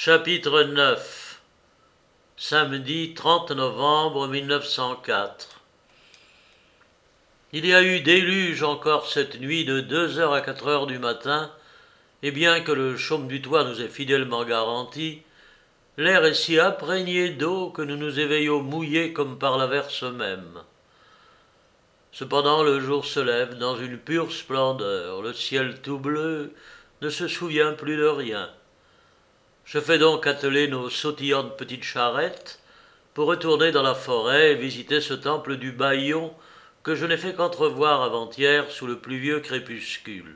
Chapitre 9. Samedi 30 novembre 1904. Il y a eu déluge encore cette nuit de 2 heures à 4 heures du matin, et bien que le chaume du toit nous est fidèlement garanti, l'air est si imprégné d'eau que nous nous éveillons mouillés comme par l'averse même. Cependant le jour se lève dans une pure splendeur, le ciel tout bleu ne se souvient plus de rien. Je fais donc atteler nos sautillantes petites charrettes pour retourner dans la forêt et visiter ce temple du Bayon que je n'ai fait qu'entrevoir avant-hier sous le pluvieux crépuscule.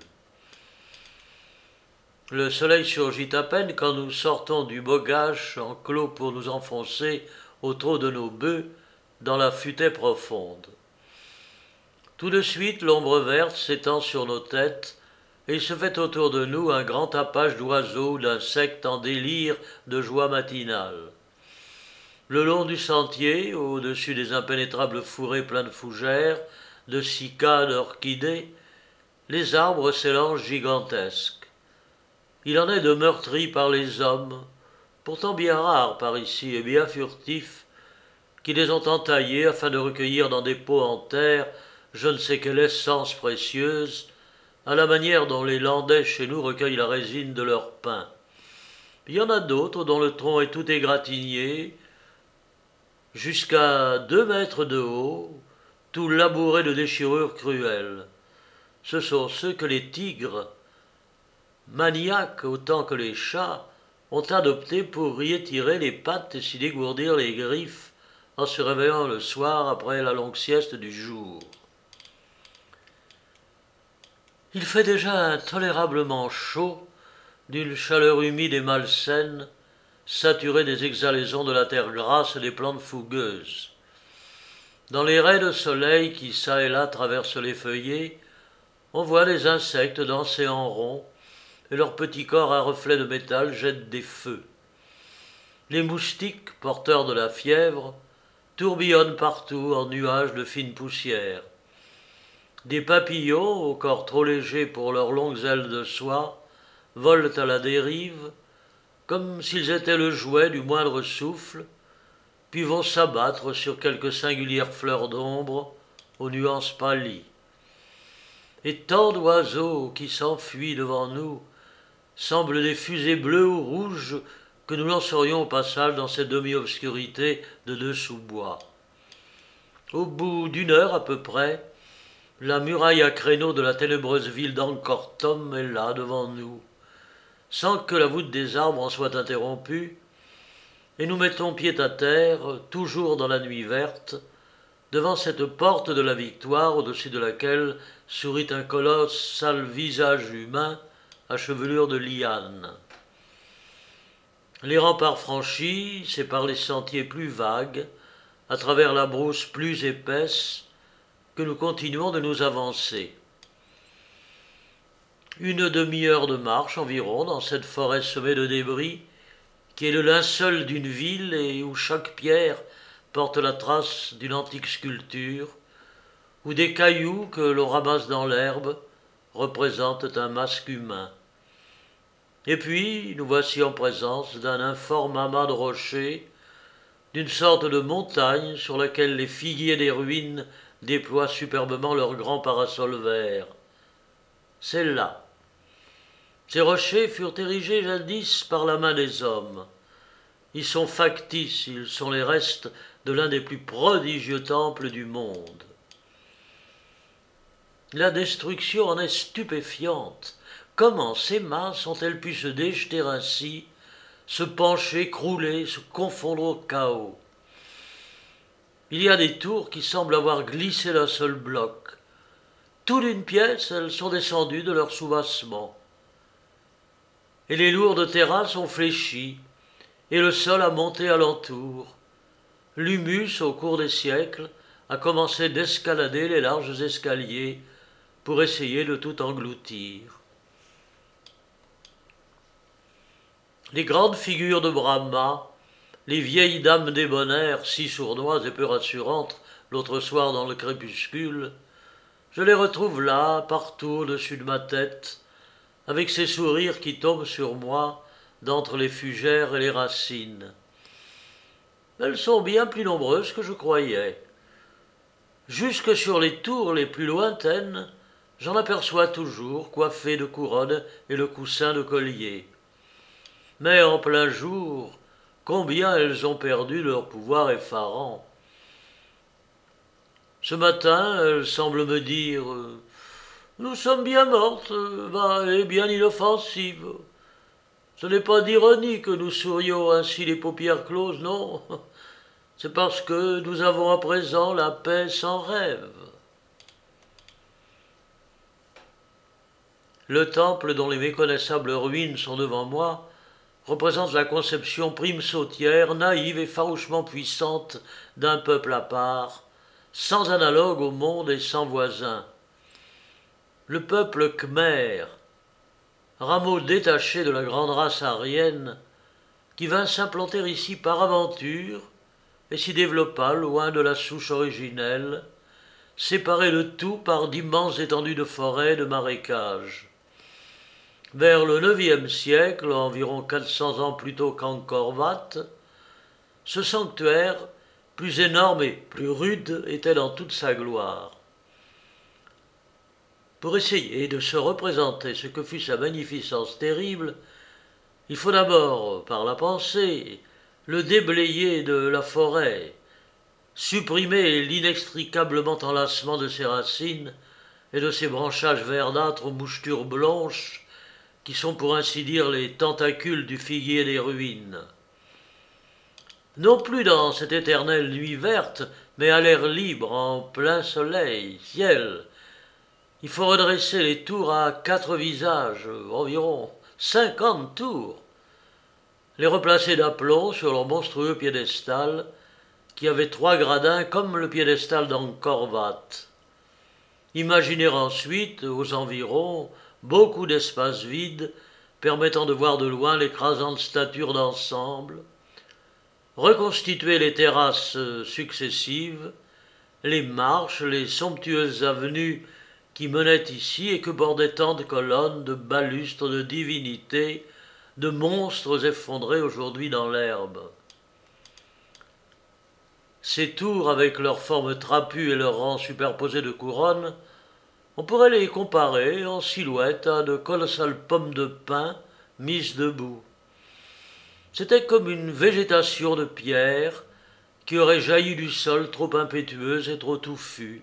Le soleil surgit à peine quand nous sortons du bogage enclos pour nous enfoncer au trot de nos bœufs dans la futaie profonde. Tout de suite, l'ombre verte s'étend sur nos têtes et il se fait autour de nous un grand tapage d'oiseaux, d'insectes en délire de joie matinale. Le long du sentier, au-dessus des impénétrables fourrés pleins de fougères, de cycades, d'orchidées, les arbres s'élancent gigantesques. Il en est de meurtris par les hommes, pourtant bien rares par ici et bien furtifs, qui les ont entaillés afin de recueillir dans des pots en terre je ne sais quelle essence précieuse, à la manière dont les Landais chez nous recueillent la résine de leur pain. Il y en a d'autres dont le tronc est tout égratigné, jusqu'à 2 mètres de haut, tout labouré de déchirures cruelles. Ce sont ceux que les tigres, maniaques autant que les chats, ont adoptés pour y étirer les pattes et s'y dégourdir les griffes en se réveillant le soir après la longue sieste du jour. Il fait déjà intolérablement chaud, d'une chaleur humide et malsaine, saturée des exhalaisons de la terre grasse et des plantes fougueuses. Dans les raies de soleil qui çà et là traversent les feuillets, on voit les insectes danser en rond, et leurs petits corps à reflets de métal jettent des feux. Les moustiques, porteurs de la fièvre, tourbillonnent partout en nuages de fine poussière. Des papillons, au corps trop léger pour leurs longues ailes de soie, volent à la dérive, comme s'ils étaient le jouet du moindre souffle, puis vont s'abattre sur quelques singulières fleurs d'ombre aux nuances pâlies. Et tant d'oiseaux qui s'enfuient devant nous semblent des fusées bleues ou rouges que nous lancerions au passage dans cette demi-obscurité de 2 sous-bois. Au bout d'1 heure à peu près, la muraille à créneaux de la ténébreuse ville d'Ancortom est là devant nous, sans que la voûte des arbres en soit interrompue, et nous mettons pied à terre, toujours dans la nuit verte, devant cette porte de la victoire au-dessus de laquelle sourit un colossal visage humain à chevelure de liane. Les remparts franchis, c'est par les sentiers plus vagues, à travers la brousse plus épaisse, que nous continuons de nous avancer. 1 demi-heure de marche environ dans cette forêt semée de débris, qui est le linceul d'une ville et où chaque pierre porte la trace d'une antique sculpture, où des cailloux que l'on ramasse dans l'herbe représentent un masque humain. Et puis, nous voici en présence d'un informe amas de rochers, d'une sorte de montagne sur laquelle les figuiers des ruines déploient superbement leurs grands parasols verts. C'est là. Ces rochers furent érigés jadis par la main des hommes. Ils sont factices, ils sont les restes de l'un des plus prodigieux temples du monde. La destruction en est stupéfiante. Comment ces masses ont-elles pu se déjeter ainsi, se pencher, crouler, se confondre au chaos? Il y a des tours qui semblent avoir glissé d'un seul bloc. Tout d'une pièce, elles sont descendues de leur soubassement. Et les lourdes terrasses ont fléchi, et le sol a monté alentour. L'humus, au cours des siècles, a commencé d'escalader les larges escaliers pour essayer de tout engloutir. Les grandes figures de Brahma, les vieilles dames débonnaires, si sournoises et peu rassurantes l'autre soir dans le crépuscule, je les retrouve là, partout au-dessus de ma tête, avec ces sourires qui tombent sur moi d'entre les fugères et les racines. Elles sont bien plus nombreuses que je croyais. Jusque sur les tours les plus lointaines, j'en aperçois toujours coiffées de couronnes et le coussin de collier. Mais en plein jour, combien elles ont perdu leur pouvoir effarant. Ce matin, elles semblent me dire nous sommes bien mortes, et bien inoffensives. Ce n'est pas d'ironie que nous sourions ainsi les paupières closes, non. C'est parce que nous avons à présent la paix sans rêve. Le temple dont les méconnaissables ruines sont devant moi représente la conception prime sautière, naïve et farouchement puissante d'un peuple à part, sans analogue au monde et sans voisin. Le peuple khmer, rameau détaché de la grande race aryenne, qui vint s'implanter ici par aventure et s'y développa loin de la souche originelle, séparé de tout par d'immenses étendues de forêts et de marécages. Vers le IXe siècle, environ 400 ans plus tôt qu'Angkor Wat, ce sanctuaire, plus énorme et plus rude, était dans toute sa gloire. Pour essayer de se représenter ce que fut sa magnificence terrible, il faut d'abord, par la pensée, le déblayer de la forêt, supprimer l'inextricablement enlacement de ses racines et de ses branchages verdâtres aux mouchetures blanches, qui sont pour ainsi dire les tentacules du figuier des ruines. Non plus dans cette éternelle nuit verte, mais à l'air libre, en plein soleil, ciel, il faut redresser les tours à 4 visages, environ 50 tours, les replacer d'aplomb sur leur monstrueux piédestal, qui avait 3 gradins comme le piédestal d'Angkor Wat. Imaginer ensuite, aux environs, beaucoup d'espaces vides permettant de voir de loin l'écrasante stature d'ensemble, reconstituer les terrasses successives, les marches, les somptueuses avenues qui menaient ici et que bordaient tant de colonnes, de balustres, de divinités, de monstres effondrés aujourd'hui dans l'herbe. Ces tours, avec leurs formes trapues et leurs rangs superposés de couronnes, on pourrait les comparer en silhouette à de colossales pommes de pin mises debout. C'était comme une végétation de pierre qui aurait jailli du sol trop impétueuse et trop touffue.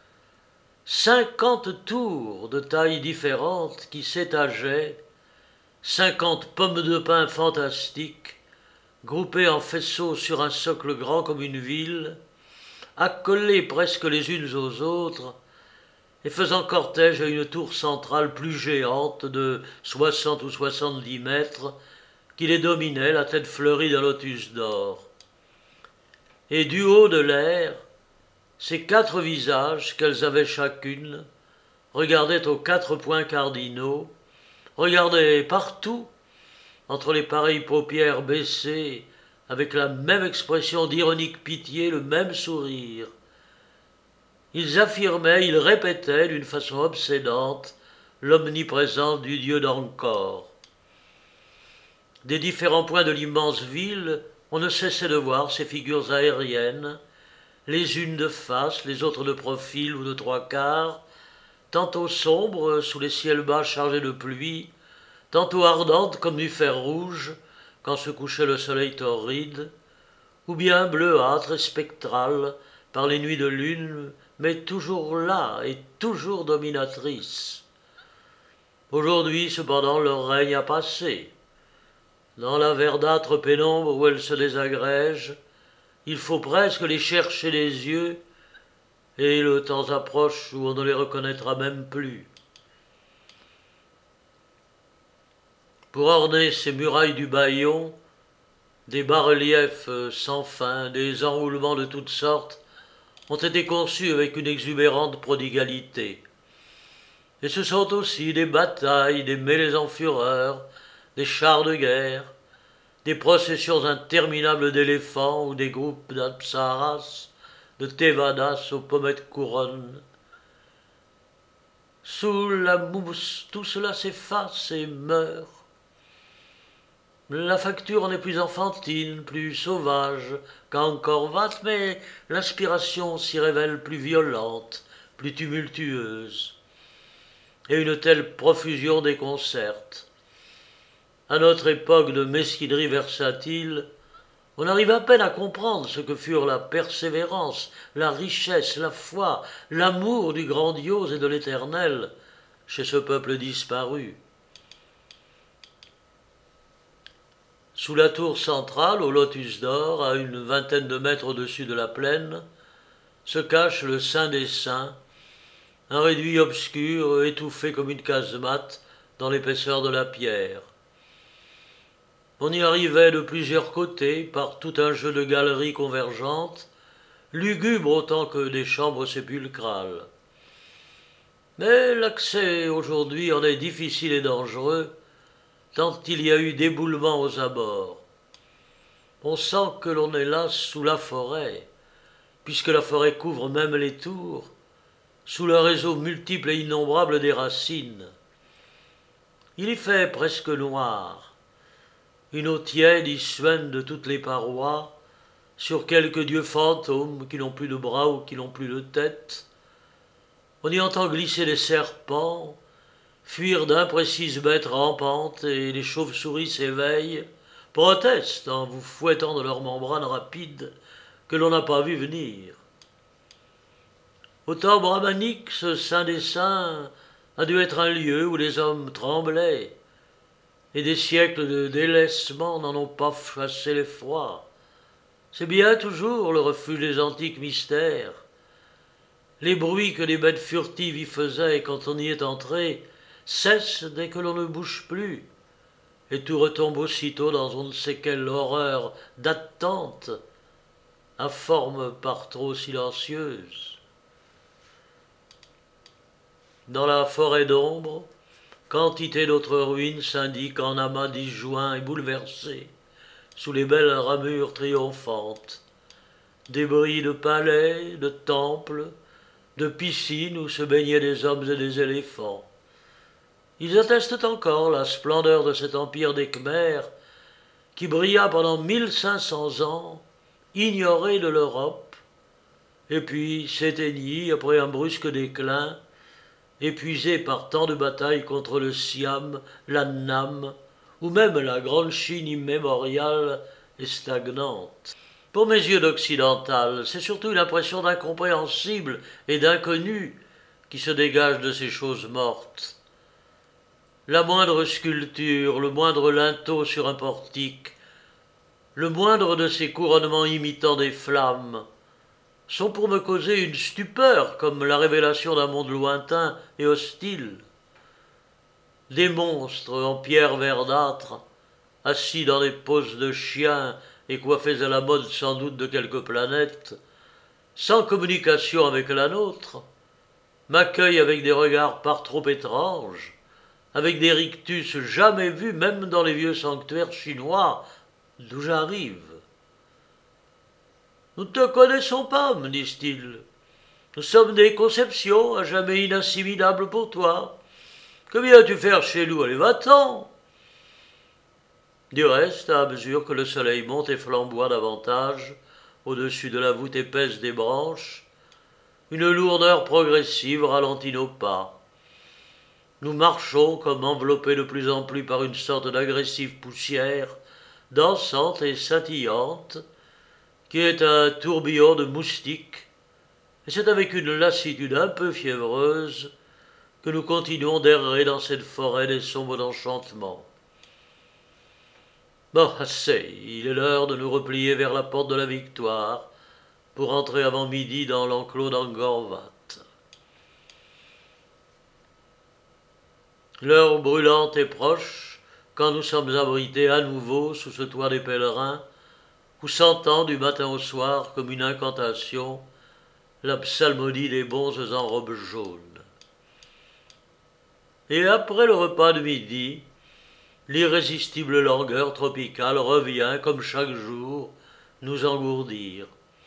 50 tours de tailles différentes qui s'étageaient, 50 pommes de pin fantastiques, groupées en faisceaux sur un socle grand comme une ville, accolées presque les unes aux autres, et faisant cortège à une tour centrale plus géante de 60 ou 70 mètres, qui les dominait, la tête fleurie d'un lotus d'or. Et du haut de l'air, ces 4 visages qu'elles avaient chacune regardaient aux 4 points cardinaux, regardaient partout, entre les pareilles paupières baissées, avec la même expression d'ironique pitié, le même sourire. Ils affirmaient, ils répétaient d'une façon obsédante l'omniprésence du dieu d'Angkor. Des différents points de l'immense ville, on ne cessait de voir ces figures aériennes, les unes de face, les autres de profil ou de 3/4, tantôt sombres sous les ciels bas chargés de pluie, tantôt ardentes comme du fer rouge quand se couchait le soleil torride, ou bien bleuâtres et spectrales par les nuits de lune, mais toujours là et toujours dominatrices. Aujourd'hui, cependant, leur règne a passé. Dans la verdâtre pénombre où elles se désagrègent, il faut presque les chercher des yeux, et le temps approche où on ne les reconnaîtra même plus. Pour orner ces murailles du bâillon, des bas-reliefs sans fin, des enroulements de toutes sortes, ont été conçus avec une exubérante prodigalité. Et ce sont aussi des batailles, des mêlées en fureur, des chars de guerre, des processions interminables d'éléphants ou des groupes d'apsaras, de Tevadas aux pommettes couronnes. Sous la mousse, tout cela s'efface et meurt. La facture en est plus enfantine, plus sauvage qu'Angkor-Wat, mais l'inspiration s'y révèle plus violente, plus tumultueuse. Et une telle profusion déconcerte. À notre époque de mesquinerie versatile, on arrive à peine à comprendre ce que furent la persévérance, la richesse, la foi, l'amour du grandiose et de l'éternel chez ce peuple disparu. Sous la tour centrale, au lotus d'or, à une vingtaine de mètres au-dessus de la plaine, se cache le Saint des Saints, un réduit obscur, étouffé comme une casemate dans l'épaisseur de la pierre. On y arrivait de plusieurs côtés, par tout un jeu de galeries convergentes, lugubres autant que des chambres sépulcrales. Mais l'accès aujourd'hui en est difficile et dangereux, tant il y a eu d'éboulements aux abords. On sent que l'on est là sous la forêt, puisque la forêt couvre même les tours, sous le réseau multiple et innombrable des racines. Il y fait presque noir. Une eau tiède y suinte de toutes les parois, sur quelques dieux fantômes qui n'ont plus de bras ou qui n'ont plus de tête. On y entend glisser des serpents, fuir d'imprécises bêtes rampantes, et les chauves-souris s'éveillent, protestent en vous fouettant de leurs membranes rapides que l'on n'a pas vu venir. Au temps brahmanique, ce saint des saints a dû être un lieu où les hommes tremblaient, et des siècles de délaissement n'en ont pas chassé l'effroi. C'est bien toujours le refuge des antiques mystères. Les bruits que les bêtes furtives y faisaient quand on y est entré cessent dès que l'on ne bouge plus, et tout retombe aussitôt dans on ne sait quelle horreur d'attente, à forme par trop silencieuse. Dans la forêt d'ombre, quantité d'autres ruines s'indiquent en amas disjoints et bouleversés, sous les belles ramures triomphantes. Débris de palais, de temples, de piscines où se baignaient des hommes et des éléphants. Ils attestent encore la splendeur de cet empire des Khmers qui brilla pendant 1500 ans, ignoré de l'Europe, et puis s'éteignit après un brusque déclin, épuisé par tant de batailles contre le Siam, l'Annam, ou même la grande Chine immémoriale et stagnante. Pour mes yeux d'occidental, c'est surtout une impression d'incompréhensible et d'inconnu qui se dégage de ces choses mortes. La moindre sculpture, le moindre linteau sur un portique, le moindre de ces couronnements imitant des flammes, sont pour me causer une stupeur comme la révélation d'un monde lointain et hostile. Des monstres en pierre verdâtre, assis dans des poses de chiens et coiffés à la mode sans doute de quelques planètes, sans communication avec la nôtre, m'accueillent avec des regards par trop étranges, avec des rictus jamais vus même dans les vieux sanctuaires chinois d'où j'arrive. « Nous ne te connaissons pas, me disent-ils. Nous sommes des conceptions à jamais inassimilables pour toi. Que viens-tu faire chez nous? Allez, va-t'en !» Du reste, à mesure que le soleil monte et flamboie davantage, au-dessus de la voûte épaisse des branches, une lourdeur progressive ralentit nos pas. Nous marchons comme enveloppés de plus en plus par une sorte d'agressive poussière, dansante et scintillante, qui est un tourbillon de moustiques, et c'est avec une lassitude un peu fiévreuse que nous continuons d'errer dans cette forêt des sombres d'enchantement. Bon, assez, il est l'heure de nous replier vers la porte de la Victoire pour entrer avant midi dans l'enclos d'Angkor-Wat. L'heure brûlante est proche quand nous sommes abrités à nouveau sous ce toit des pèlerins où s'entend du matin au soir comme une incantation la psalmodie des bonzes en robe jaune. Et après le repas de midi, l'irrésistible langueur tropicale revient, comme chaque jour, nous engourdir.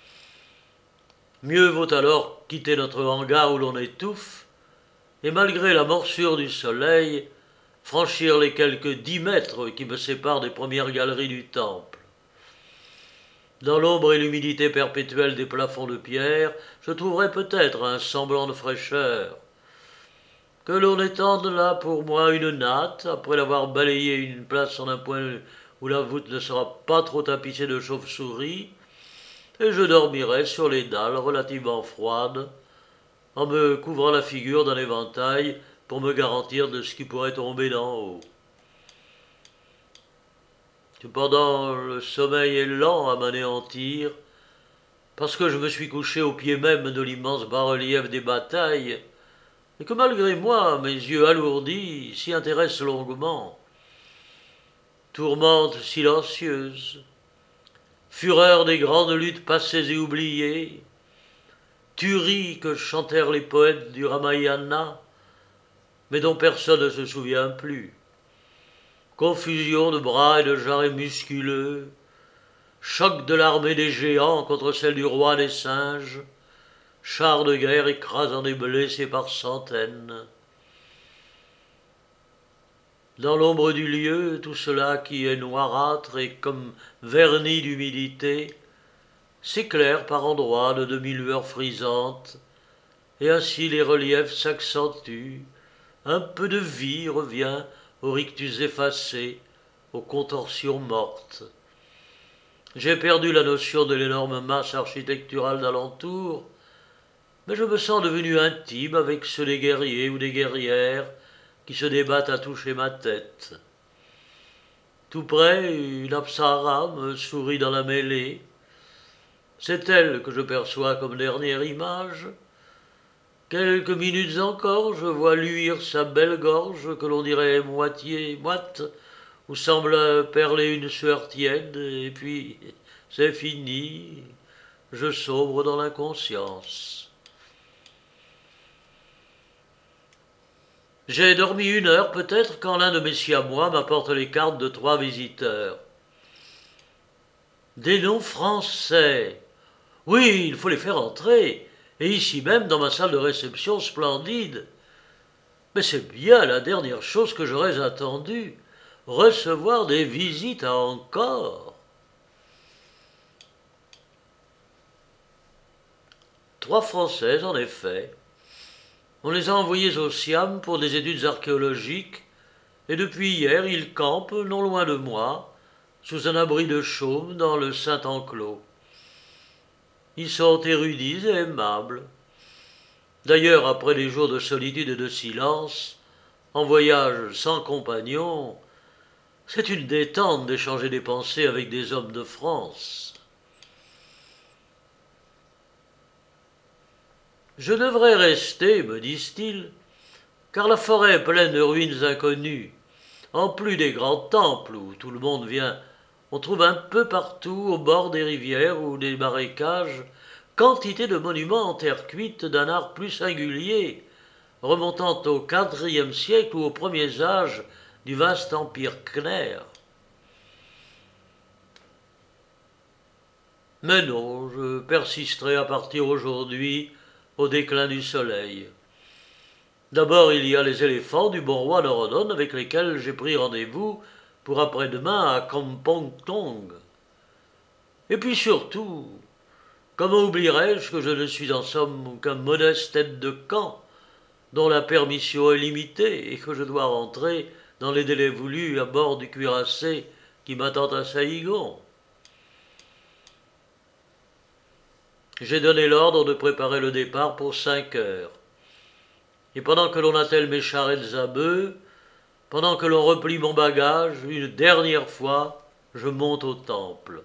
Mieux vaut alors quitter notre hangar où l'on étouffe, et malgré la morsure du soleil, franchir les quelques 10 mètres qui me séparent des premières galeries du temple. Dans l'ombre et l'humidité perpétuelle des plafonds de pierre, je trouverai peut-être un semblant de fraîcheur. Que l'on étende là pour moi une natte, après l'avoir balayé une place en un point où la voûte ne sera pas trop tapissée de chauves-souris, et je dormirai sur les dalles relativement froides, en me couvrant la figure d'un éventail pour me garantir de ce qui pourrait tomber d'en haut. Cependant, le sommeil est lent à m'anéantir, parce que je me suis couché au pied même de l'immense bas-relief des batailles, et que malgré moi, mes yeux alourdis s'y intéressent longuement. Tourmente silencieuse, fureur des grandes luttes passées et oubliées, tuerie que chantèrent les poètes du Ramayana, mais dont personne ne se souvient plus. Confusion de bras et de jarrets musculeux, choc de l'armée des géants contre celle du roi des singes, chars de guerre écrasant des blessés par centaines. Dans l'ombre du lieu, tout cela qui est noirâtre et comme verni d'humidité, s'éclaire par endroits de demi-lueurs frisantes, et ainsi les reliefs s'accentuent, un peu de vie revient aux rictus effacés, aux contorsions mortes. J'ai perdu la notion de l'énorme masse architecturale d'alentour, mais je me sens devenu intime avec ceux des guerriers ou des guerrières qui se débattent à toucher ma tête. Tout près, une apsara me sourit dans la mêlée. C'est elle que je perçois comme dernière image. Quelques minutes encore, je vois luire sa belle gorge que l'on dirait moite, où semble perler une sueur tiède, et puis c'est fini, je sombre dans l'inconscience. J'ai dormi 1 heure peut-être quand l'un de mes siamois m'apporte les cartes de 3 visiteurs. Des noms français. Oui, il faut les faire entrer, et ici même dans ma salle de réception splendide. Mais c'est bien la dernière chose que j'aurais attendue, recevoir des visites encore. 3 Françaises, en effet. On les a envoyés au Siam pour des études archéologiques, et depuis hier ils campent, non loin de moi, sous un abri de chaume dans le Saint-Enclos. Ils sont érudits et aimables. D'ailleurs, après des jours de solitude et de silence, en voyage sans compagnon, c'est une détente d'échanger des pensées avec des hommes de France. Je devrais rester, me disent-ils, car la forêt est pleine de ruines inconnues. En plus des grands temples où tout le monde vient, on trouve un peu partout, au bord des rivières ou des marécages, quantité de monuments en terre cuite d'un art plus singulier, remontant au IVe siècle ou aux premiers âges du vaste empire Khmer. Mais non, je persisterai à partir aujourd'hui au déclin du soleil. D'abord, il y a les éléphants du bon roi Norodom avec lesquels j'ai pris rendez-vous pour après-demain à Kampong Tong. Et puis surtout, comment oublierais-je que je ne suis en somme qu'un modeste aide de camp dont la permission est limitée et que je dois rentrer dans les délais voulus à bord du cuirassé qui m'attend à Saïgon. J'ai donné l'ordre de préparer le départ pour 5 heures. Et pendant que l'on attelle mes charrettes à bœufs, pendant que l'on replie mon bagage, une dernière fois, je monte au temple.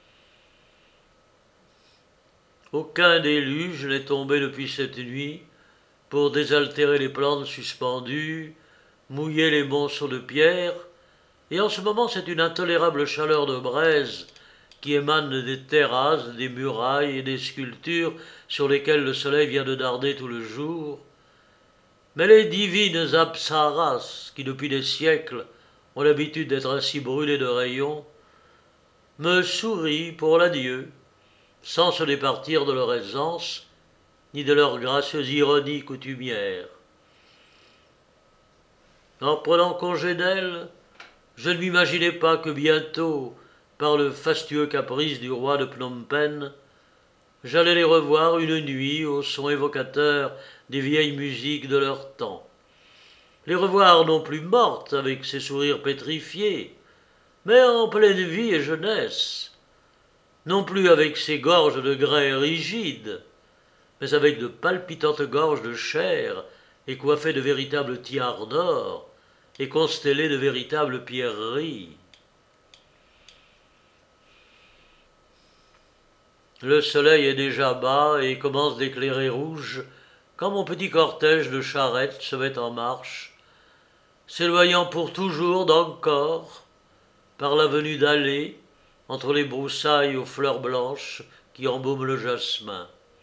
Aucun déluge n'est tombé depuis cette nuit pour désaltérer les plantes suspendues, mouiller les monceaux de pierre, et en ce moment c'est une intolérable chaleur de braise qui émane des terrasses, des murailles et des sculptures sur lesquelles le soleil vient de darder tout le jour. Mais les divines apsaras, qui depuis des siècles ont l'habitude d'être ainsi brûlées de rayons, me sourient pour l'adieu, sans se départir de leur aisance, ni de leur gracieuse ironie coutumière. En prenant congé d'elle, je ne m'imaginais pas que bientôt, par le fastueux caprice du roi de Phnom Penh, j'allais les revoir une nuit au son évocateur des vieilles musiques de leur temps. Les revoir non plus mortes avec ses sourires pétrifiés, mais en pleine vie et jeunesse, non plus avec ses gorges de grès rigides, mais avec de palpitantes gorges de chair et coiffées de véritables tiares d'or et constellées de véritables pierreries. Le soleil est déjà bas et commence d'éclairer rouge quand mon petit cortège de charrettes se met en marche, s'éloignant pour toujours d'Angkor par l'avenue d'Allée entre les broussailles aux fleurs blanches qui embaument le jasmin.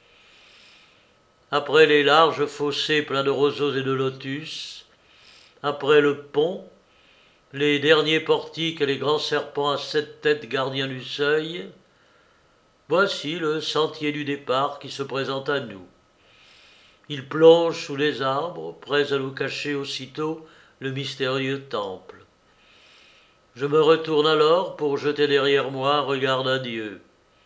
Après les larges fossés pleins de roseaux et de lotus, après le pont, les derniers portiques et les grands serpents à 7 têtes gardiens du seuil, voici le sentier du départ qui se présente à nous. Il plonge sous les arbres, prêts à nous cacher aussitôt le mystérieux temple. Je me retourne alors pour jeter derrière moi un regard d'adieu.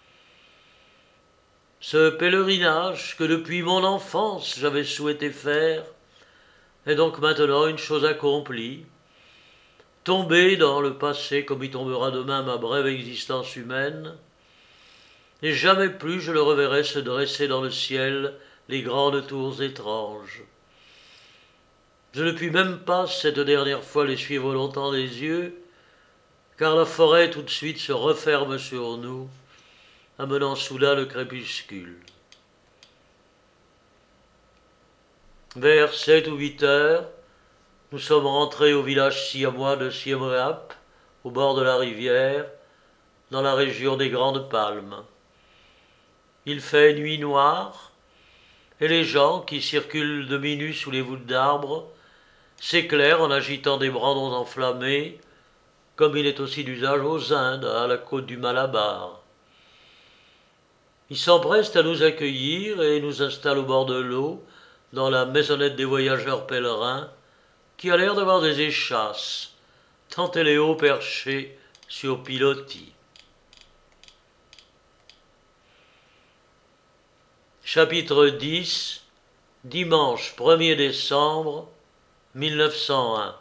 Ce pèlerinage que depuis mon enfance j'avais souhaité faire est donc maintenant une chose accomplie, tombée dans le passé comme y tombera demain ma brève existence humaine, et jamais plus je le reverrai se dresser dans le ciel les grandes tours étranges. Je ne puis même pas cette dernière fois les suivre longtemps des yeux, car la forêt tout de suite se referme sur nous, amenant soudain le crépuscule. Vers 7 ou 8 heures, nous sommes rentrés au village siamois de Siem Reap, au bord de la rivière, dans la région des Grandes Palmes. Il fait nuit noire, et les gens qui circulent demi-nus sous les voûtes d'arbres s'éclairent en agitant des brandons enflammés, comme il est aussi d'usage aux Indes, à la côte du Malabar. Ils s'empressent à nous accueillir et nous installent au bord de l'eau, dans la maisonnette des voyageurs pèlerins, qui a l'air d'avoir des échasses, tant elle est haut perchée sur pilotis. Chapitre 10, dimanche 1er décembre 1901.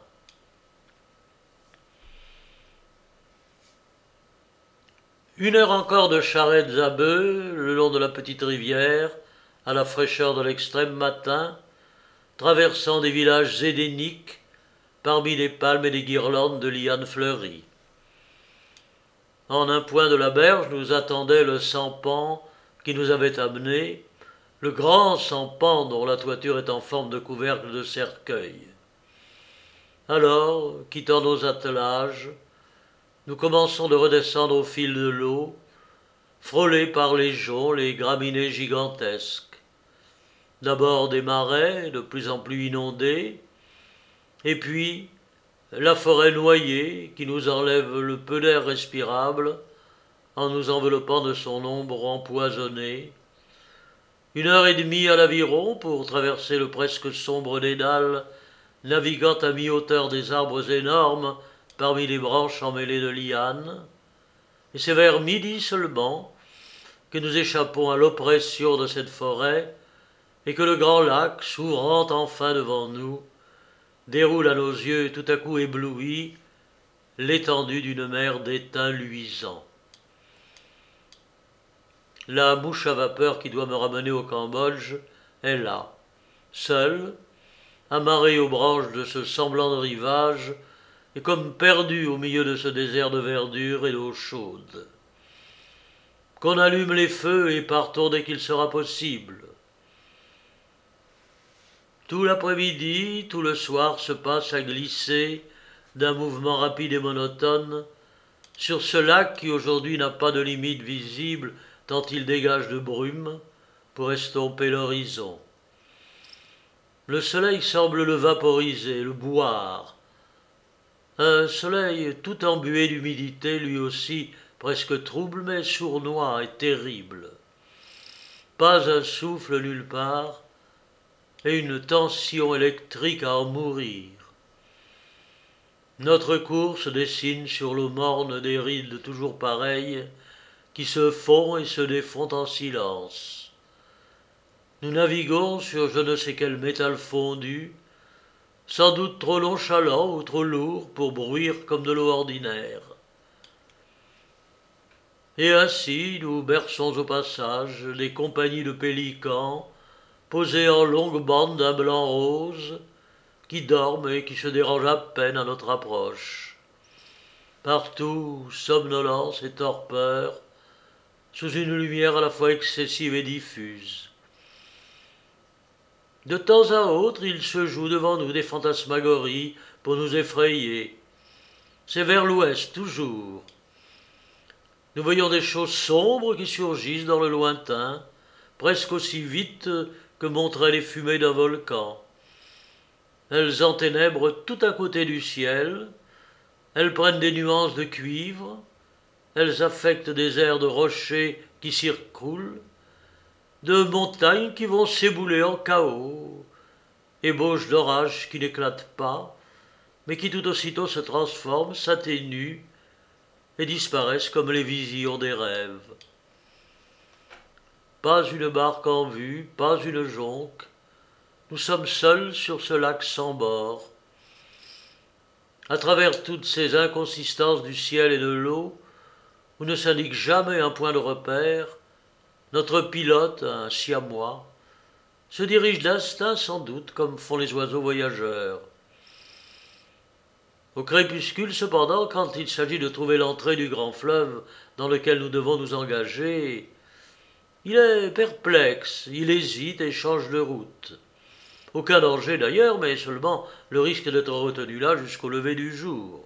Une heure encore de charrettes à bœufs le long de la petite rivière, à la fraîcheur de l'extrême matin, traversant des villages édéniques parmi des palmes et des guirlandes de lianes fleuries. En un point de la berge nous attendait le sampan qui nous avait amenés, le grand sampan dont la toiture est en forme de couvercle de cercueil. Alors, quittant nos attelages, nous commençons de redescendre au fil de l'eau, frôlés par les joncs, les graminées gigantesques. D'abord des marais de plus en plus inondés, et puis la forêt noyée qui nous enlève le peu d'air respirable en nous enveloppant de son ombre empoisonnée. 1 heure et demie à l'aviron pour traverser le presque sombre dédale, naviguant à mi-hauteur des arbres énormes parmi les branches emmêlées de lianes, et c'est vers midi seulement que nous échappons à l'oppression de cette forêt et que le grand lac, s'ouvrant enfin devant nous, déroule à nos yeux tout à coup éblouis l'étendue d'une mer d'étain luisant. La mouche à vapeur qui doit me ramener au Cambodge est là, seule, amarrée aux branches de ce semblant de rivage, et comme perdue au milieu de ce désert de verdure et d'eau chaude. Qu'on allume les feux et partons dès qu'il sera possible. Tout l'après-midi, tout le soir se passe à glisser d'un mouvement rapide et monotone sur ce lac qui aujourd'hui n'a pas de limite visible tant il dégage de brume pour estomper l'horizon. Le soleil semble le vaporiser, le boire. Un soleil tout embué d'humidité, lui aussi presque trouble, mais sournois et terrible. Pas un souffle nulle part, et une tension électrique à en mourir. Notre cours se dessine sur l'eau morne des rides toujours pareilles, qui se font et se défont en silence. Nous naviguons sur je ne sais quel métal fondu, sans doute trop nonchalant ou trop lourd pour bruire comme de l'eau ordinaire. Et ainsi nous berçons au passage des compagnies de pélicans, posés en longues bandes d'un blanc rose, qui dorment et qui se dérangent à peine à notre approche. Partout, somnolence et torpeur, sous une lumière à la fois excessive et diffuse. De temps à autre, il se joue devant nous des fantasmagories pour nous effrayer. C'est vers l'ouest toujours. Nous voyons des choses sombres qui surgissent dans le lointain, presque aussi vite que montraient les fumées d'un volcan. Elles enténèbrent tout un côté du ciel, elles prennent des nuances de cuivre, elles affectent des airs de rochers qui circulent, de montagnes qui vont s'ébouler en chaos, ébauches d'orages qui n'éclatent pas, mais qui tout aussitôt se transforment, s'atténuent et disparaissent comme les visions des rêves. Pas une barque en vue, pas une jonque, nous sommes seuls sur ce lac sans bord. À travers toutes ces inconsistances du ciel et de l'eau, où ne s'indique jamais un point de repère, notre pilote, un siamois, se dirige d'instinct sans doute comme font les oiseaux voyageurs. Au crépuscule, cependant, quand il s'agit de trouver l'entrée du grand fleuve dans lequel nous devons nous engager, il est perplexe, il hésite et change de route. Aucun danger d'ailleurs, mais seulement le risque d'être retenu là jusqu'au lever du jour.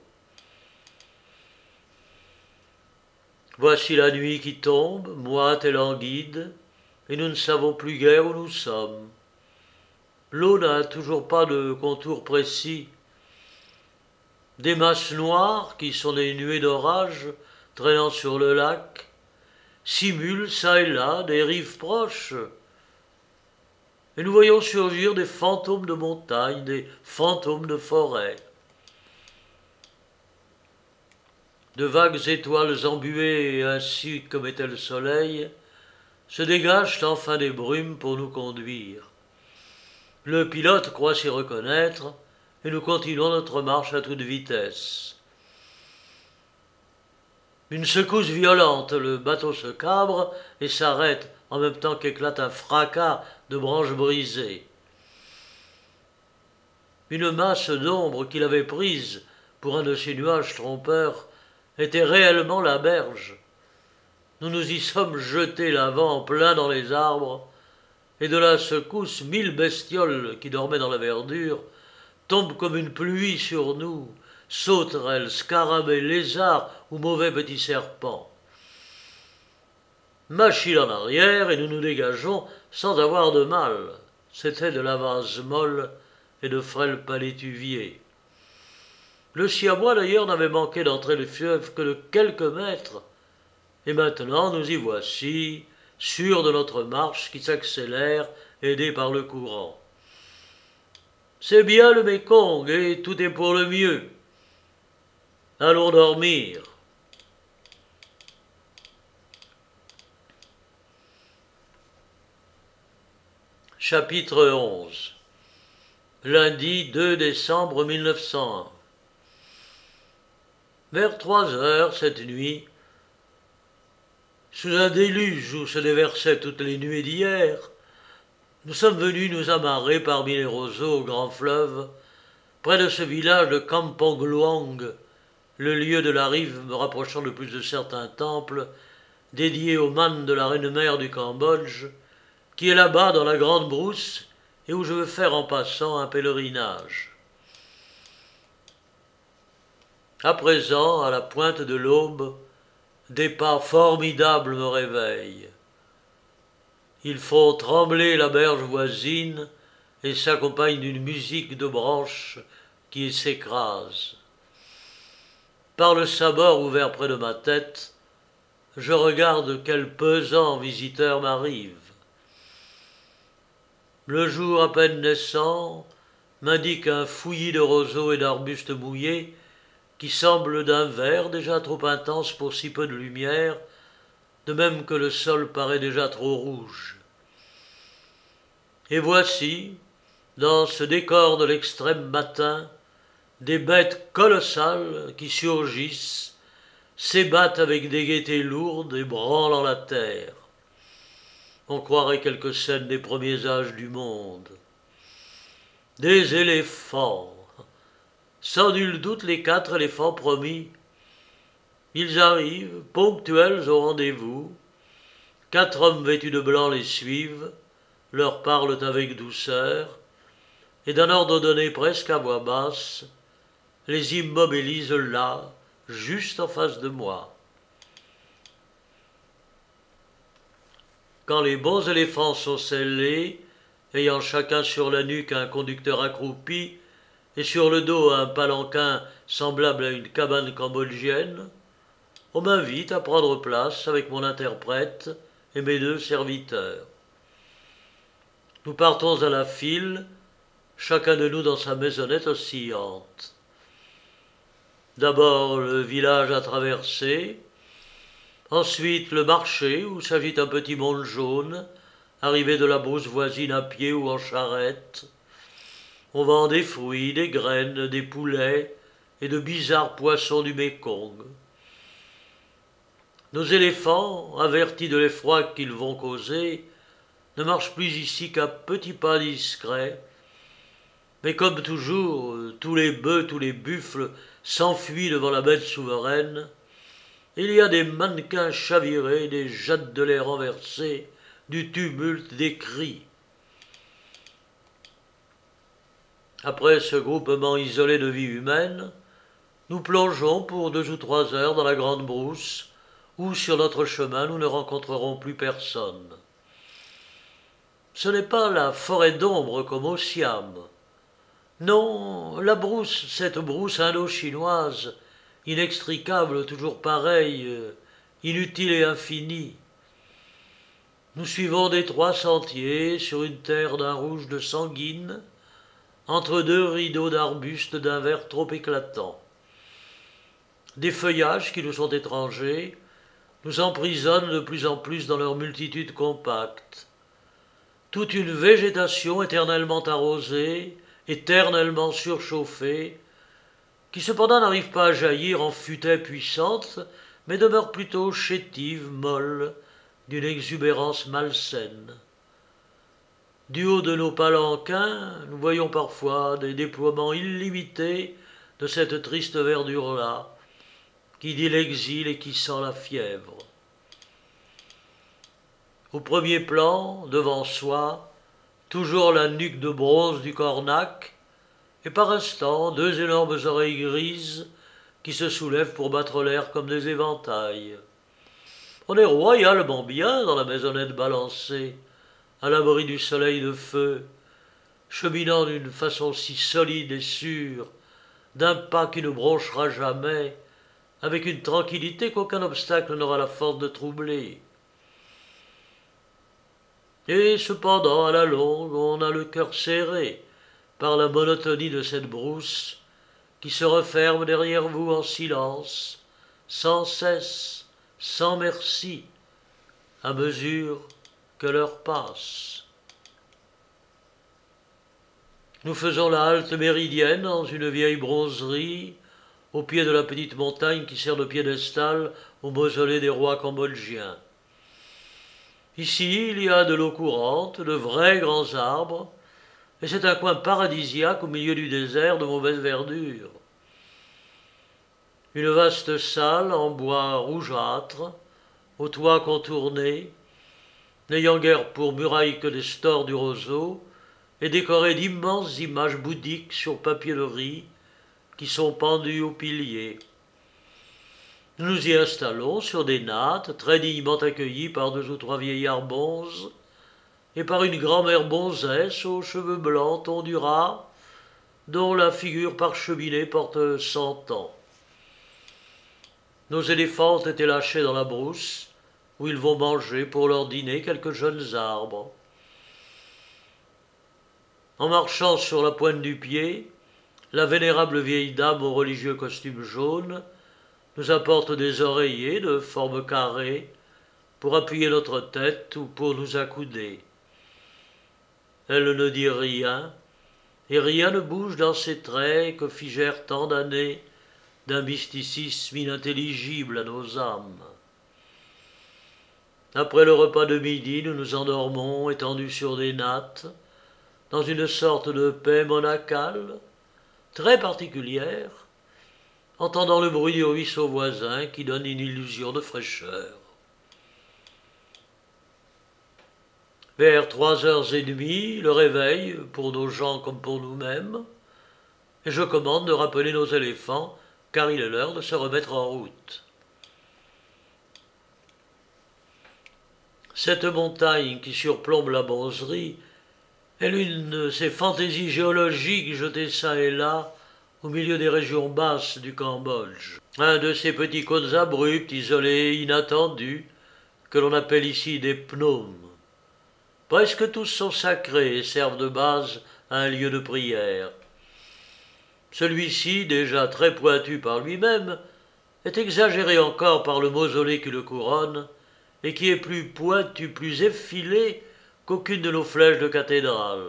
Voici la nuit qui tombe, moite et languide, et nous ne savons plus guère où nous sommes. L'eau n'a toujours pas de contour précis. Des masses noires, qui sont des nuées d'orage, traînant sur le lac, simulent çà et là des rives proches. Et nous voyons surgir des fantômes de montagne, des fantômes de forêt. De vagues étoiles embuées, ainsi comme était le soleil, se dégagent enfin des brumes pour nous conduire. Le pilote croit s'y reconnaître, et nous continuons notre marche à toute vitesse. Une secousse violente, le bateau se cabre et s'arrête en même temps qu'éclate un fracas de branches brisées. Une masse d'ombre qu'il avait prise pour un de ces nuages trompeurs était réellement la berge. Nous nous y sommes jetés l'avant plein dans les arbres, et de la secousse 1000 bestioles qui dormaient dans la verdure tombent comme une pluie sur nous, sauterelles, scarabées, lézards ou mauvais petits serpents. Machine en arrière et nous nous dégageons sans avoir de mal. C'était de la vase molle et de frêles palétuviers. Le siamois d'ailleurs n'avait manqué d'entrer le fleuve que de quelques mètres, et maintenant nous y voici, sûrs de notre marche qui s'accélère, aidés par le courant. C'est bien le Mékong et tout est pour le mieux. Allons dormir. Chapitre 11. Lundi 2 décembre 1901. Vers 3 heures cette nuit, sous un déluge où se déversaient toutes les nuées d'hier, nous sommes venus nous amarrer parmi les roseaux au grand fleuve, près de ce village de Kampong Luang, le lieu de la rive me rapprochant le plus de certains temples dédiés aux mânes de la reine-mère du Cambodge, qui est là-bas dans la grande brousse et où je veux faire en passant un pèlerinage. À présent, à la pointe de l'aube, des pas formidables me réveillent. Ils font trembler la berge voisine et s'accompagnent d'une musique de branches qui s'écrase. Par le sabord ouvert près de ma tête, je regarde quel pesant visiteur m'arrive. Le jour à peine naissant m'indique un fouillis de roseaux et d'arbustes mouillés qui semble d'un vert déjà trop intense pour si peu de lumière, de même que le sol paraît déjà trop rouge. Et voici, dans ce décor de l'extrême matin, des bêtes colossales qui surgissent, s'ébattent avec des gaietés lourdes et branlant la terre. On croirait quelques scènes des premiers âges du monde. Des éléphants, sans nul doute les 4 éléphants promis. Ils arrivent, ponctuels au rendez-vous. 4 hommes vêtus de blanc les suivent, leur parlent avec douceur, et d'un ordre donné presque à voix basse, les immobilisent là, juste en face de moi. Quand les bons éléphants sont sellés, ayant chacun sur la nuque un conducteur accroupi et sur le dos un palanquin semblable à une cabane cambodgienne, on m'invite à prendre place avec mon interprète et mes 2 serviteurs. Nous partons à la file, chacun de nous dans sa maisonnette oscillante. D'abord le village à traverser, ensuite le marché où s'agite un petit monde jaune, arrivé de la brousse voisine à pied ou en charrette. On vend des fruits, des graines, des poulets et de bizarres poissons du Mékong. Nos éléphants, avertis de l'effroi qu'ils vont causer, ne marchent plus ici qu'à petits pas discrets, mais comme toujours, tous les bœufs, tous les buffles s'enfuient devant la bête souveraine. Il y a des mannequins chavirés, des jattes de lait renversées, du tumulte, des cris. Après ce groupement isolé de vie humaine, nous plongeons pour 2 ou 3 heures dans la grande brousse, où sur notre chemin nous ne rencontrerons plus personne. Ce n'est pas la forêt d'ombre comme au Siam. Non, la brousse, cette brousse indo-chinoise, inextricable, toujours pareille, inutile et infinie. Nous suivons d'étroits sentiers sur une terre d'un rouge de sanguine, entre 2 rideaux d'arbustes d'un vert trop éclatant. Des feuillages qui nous sont étrangers nous emprisonnent de plus en plus dans leur multitude compacte. Toute une végétation éternellement arrosée, éternellement surchauffée, qui cependant n'arrive pas à jaillir en futaie puissante, mais demeure plutôt chétive, molle, d'une exubérance malsaine. Du haut de nos palanquins, nous voyons parfois des déploiements illimités de cette triste verdure-là, qui dit l'exil et qui sent la fièvre. Au premier plan, devant soi, toujours la nuque de bronze du cornac, et par instant 2 énormes oreilles grises qui se soulèvent pour battre l'air comme des éventails. On est royalement bien dans la maisonnette balancée, à l'abri du soleil de feu, cheminant d'une façon si solide et sûre, d'un pas qui ne bronchera jamais, avec une tranquillité qu'aucun obstacle n'aura la force de troubler. Et cependant, à la longue, on a le cœur serré par la monotonie de cette brousse qui se referme derrière vous en silence, sans cesse, sans merci, à mesure que l'heure passe. Nous faisons la halte méridienne dans une vieille bronzerie, au pied de la petite montagne qui sert de piédestal au mausolée des rois cambodgiens. Ici, il y a de l'eau courante, de vrais grands arbres, et c'est un coin paradisiaque au milieu du désert de mauvaise verdure. Une vaste salle en bois rougeâtre, au toit contourné, n'ayant guère pour muraille que des stores du roseau, et décorée d'immenses images bouddhiques sur papier de riz, qui sont pendues aux piliers. Nous nous y installons sur des nattes, très dignement accueillis par 2 ou 3 vieillards bonzes, et par une grand-mère bonzesse aux cheveux blancs tondus ras, dont la figure parcheminée porte 100 ans. Nos éléphants ont été lâchés dans la brousse, où ils vont manger pour leur dîner quelques jeunes arbres. En marchant sur la pointe du pied, La vénérable vieille dame au religieux costume jaune nous apporte des oreillers de forme carrée pour appuyer notre tête ou pour nous accouder. Elle ne dit rien, et rien ne bouge dans ses traits que figèrent tant d'années d'un mysticisme inintelligible à nos âmes. Après le repas de midi, nous nous endormons étendus sur des nattes, dans une sorte de paix monacale, très particulière, entendant le bruit du ruisseau voisin qui donne une illusion de fraîcheur. Vers 3h30, le réveil, pour nos gens comme pour nous-mêmes, et je commande de rappeler nos éléphants, car il est l'heure de se remettre en route. Cette montagne qui surplombe la bonzerie est l'une de ces fantaisies géologiques jetées çà et là au milieu des régions basses du Cambodge. Un de ces petits côtes abruptes, isolés, inattendus, que l'on appelle ici des pnômes. Presque tous sont sacrés et servent de base à un lieu de prière. Celui-ci, déjà très pointu par lui-même, est exagéré encore par le mausolée qui le couronne, et qui est plus pointu, plus effilé qu'aucune de nos flèches de cathédrale.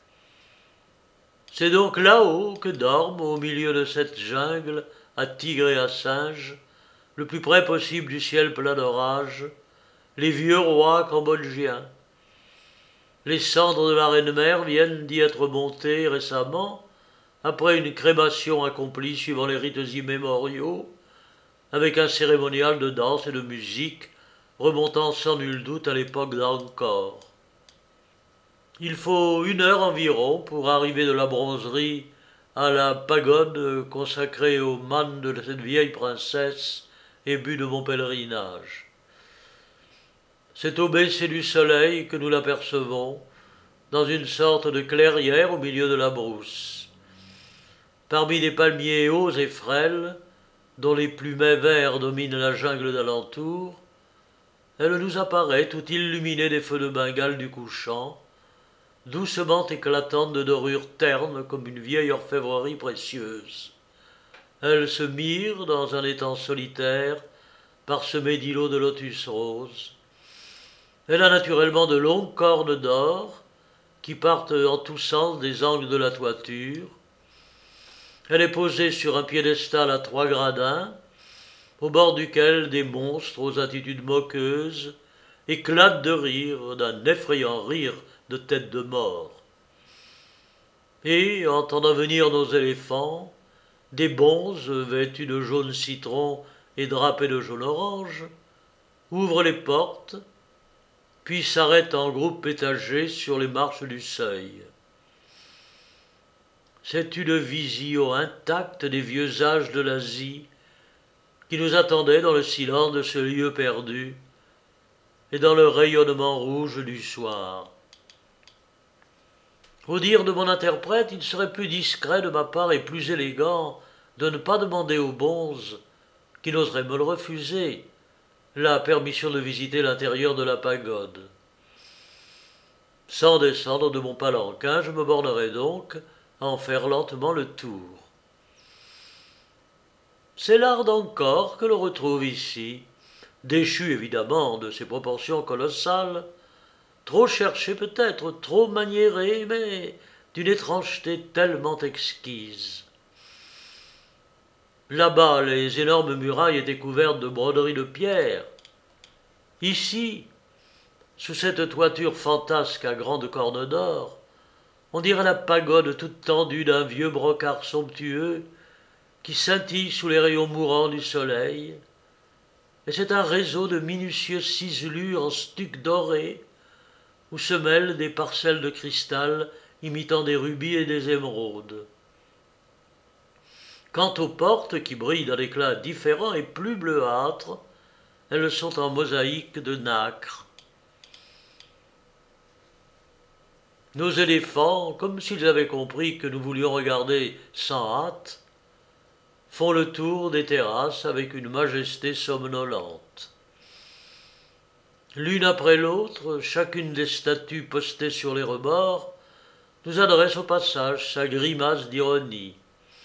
C'est donc là-haut que dorment, au milieu de cette jungle, à tigre et à singe, le plus près possible du ciel plein d'orage, les vieux rois cambodgiens. Les cendres de la reine-mère viennent d'y être montées récemment, après une crémation accomplie suivant les rites immémoriaux, avec un cérémonial de danse et de musique remontant sans nul doute à l'époque d'Angkor. Il faut 1 heure environ pour arriver de la bronzerie à la pagode consacrée aux mânes de cette vieille princesse et but de mon pèlerinage. C'est au baisser du soleil que nous l'apercevons, dans une sorte de clairière au milieu de la brousse. Parmi des palmiers hauts et frêles, dont les plumets verts dominent la jungle d'alentour, elle nous apparaît tout illuminée des feux de Bengale du couchant, doucement éclatante de dorures ternes comme une vieille orfèvrerie précieuse. Elle se mire dans un étang solitaire, parsemé d'îlots de lotus roses. Elle a naturellement de longues cornes d'or qui partent en tous sens des angles de la toiture. Elle est posée sur un piédestal à 3 gradins, au bord duquel des monstres aux attitudes moqueuses éclatent de rire, d'un effrayant rire de tête de mort. Et, entendant venir nos éléphants, des bonzes vêtus de jaune citron et drapés de jaune orange, ouvrent les portes, puis s'arrêtent en groupe étagé sur les marches du seuil. C'est une vision intacte des vieux âges de l'Asie qui nous attendait dans le silence de ce lieu perdu et dans le rayonnement rouge du soir. Au dire de mon interprète, il serait plus discret de ma part et plus élégant de ne pas demander aux bonzes, qui n'oseraient me le refuser, la permission de visiter l'intérieur de la pagode. Sans descendre de mon palanquin, je me bornerai donc à en faire lentement le tour. C'est l'art d'Angkor que l'on retrouve ici, déchu évidemment de ses proportions colossales, trop cherché peut-être, trop maniéré, mais d'une étrangeté tellement exquise. Là-bas, les énormes murailles étaient couvertes de broderies de pierre. Ici, sous cette toiture fantasque à grandes cornes d'or, on dirait la pagode toute tendue d'un vieux brocart somptueux qui scintille sous les rayons mourants du soleil, et c'est un réseau de minutieuses ciselures en stuc doré, où se mêlent des parcelles de cristal imitant des rubis et des émeraudes. Quant aux portes, qui brillent d'un éclat différent et plus bleuâtre, elles sont en mosaïque de nacre. Nos éléphants, comme s'ils avaient compris que nous voulions regarder sans hâte, font le tour des terrasses avec une majesté somnolente. L'une après l'autre, chacune des statues postées sur les rebords nous adresse au passage sa grimace d'ironie.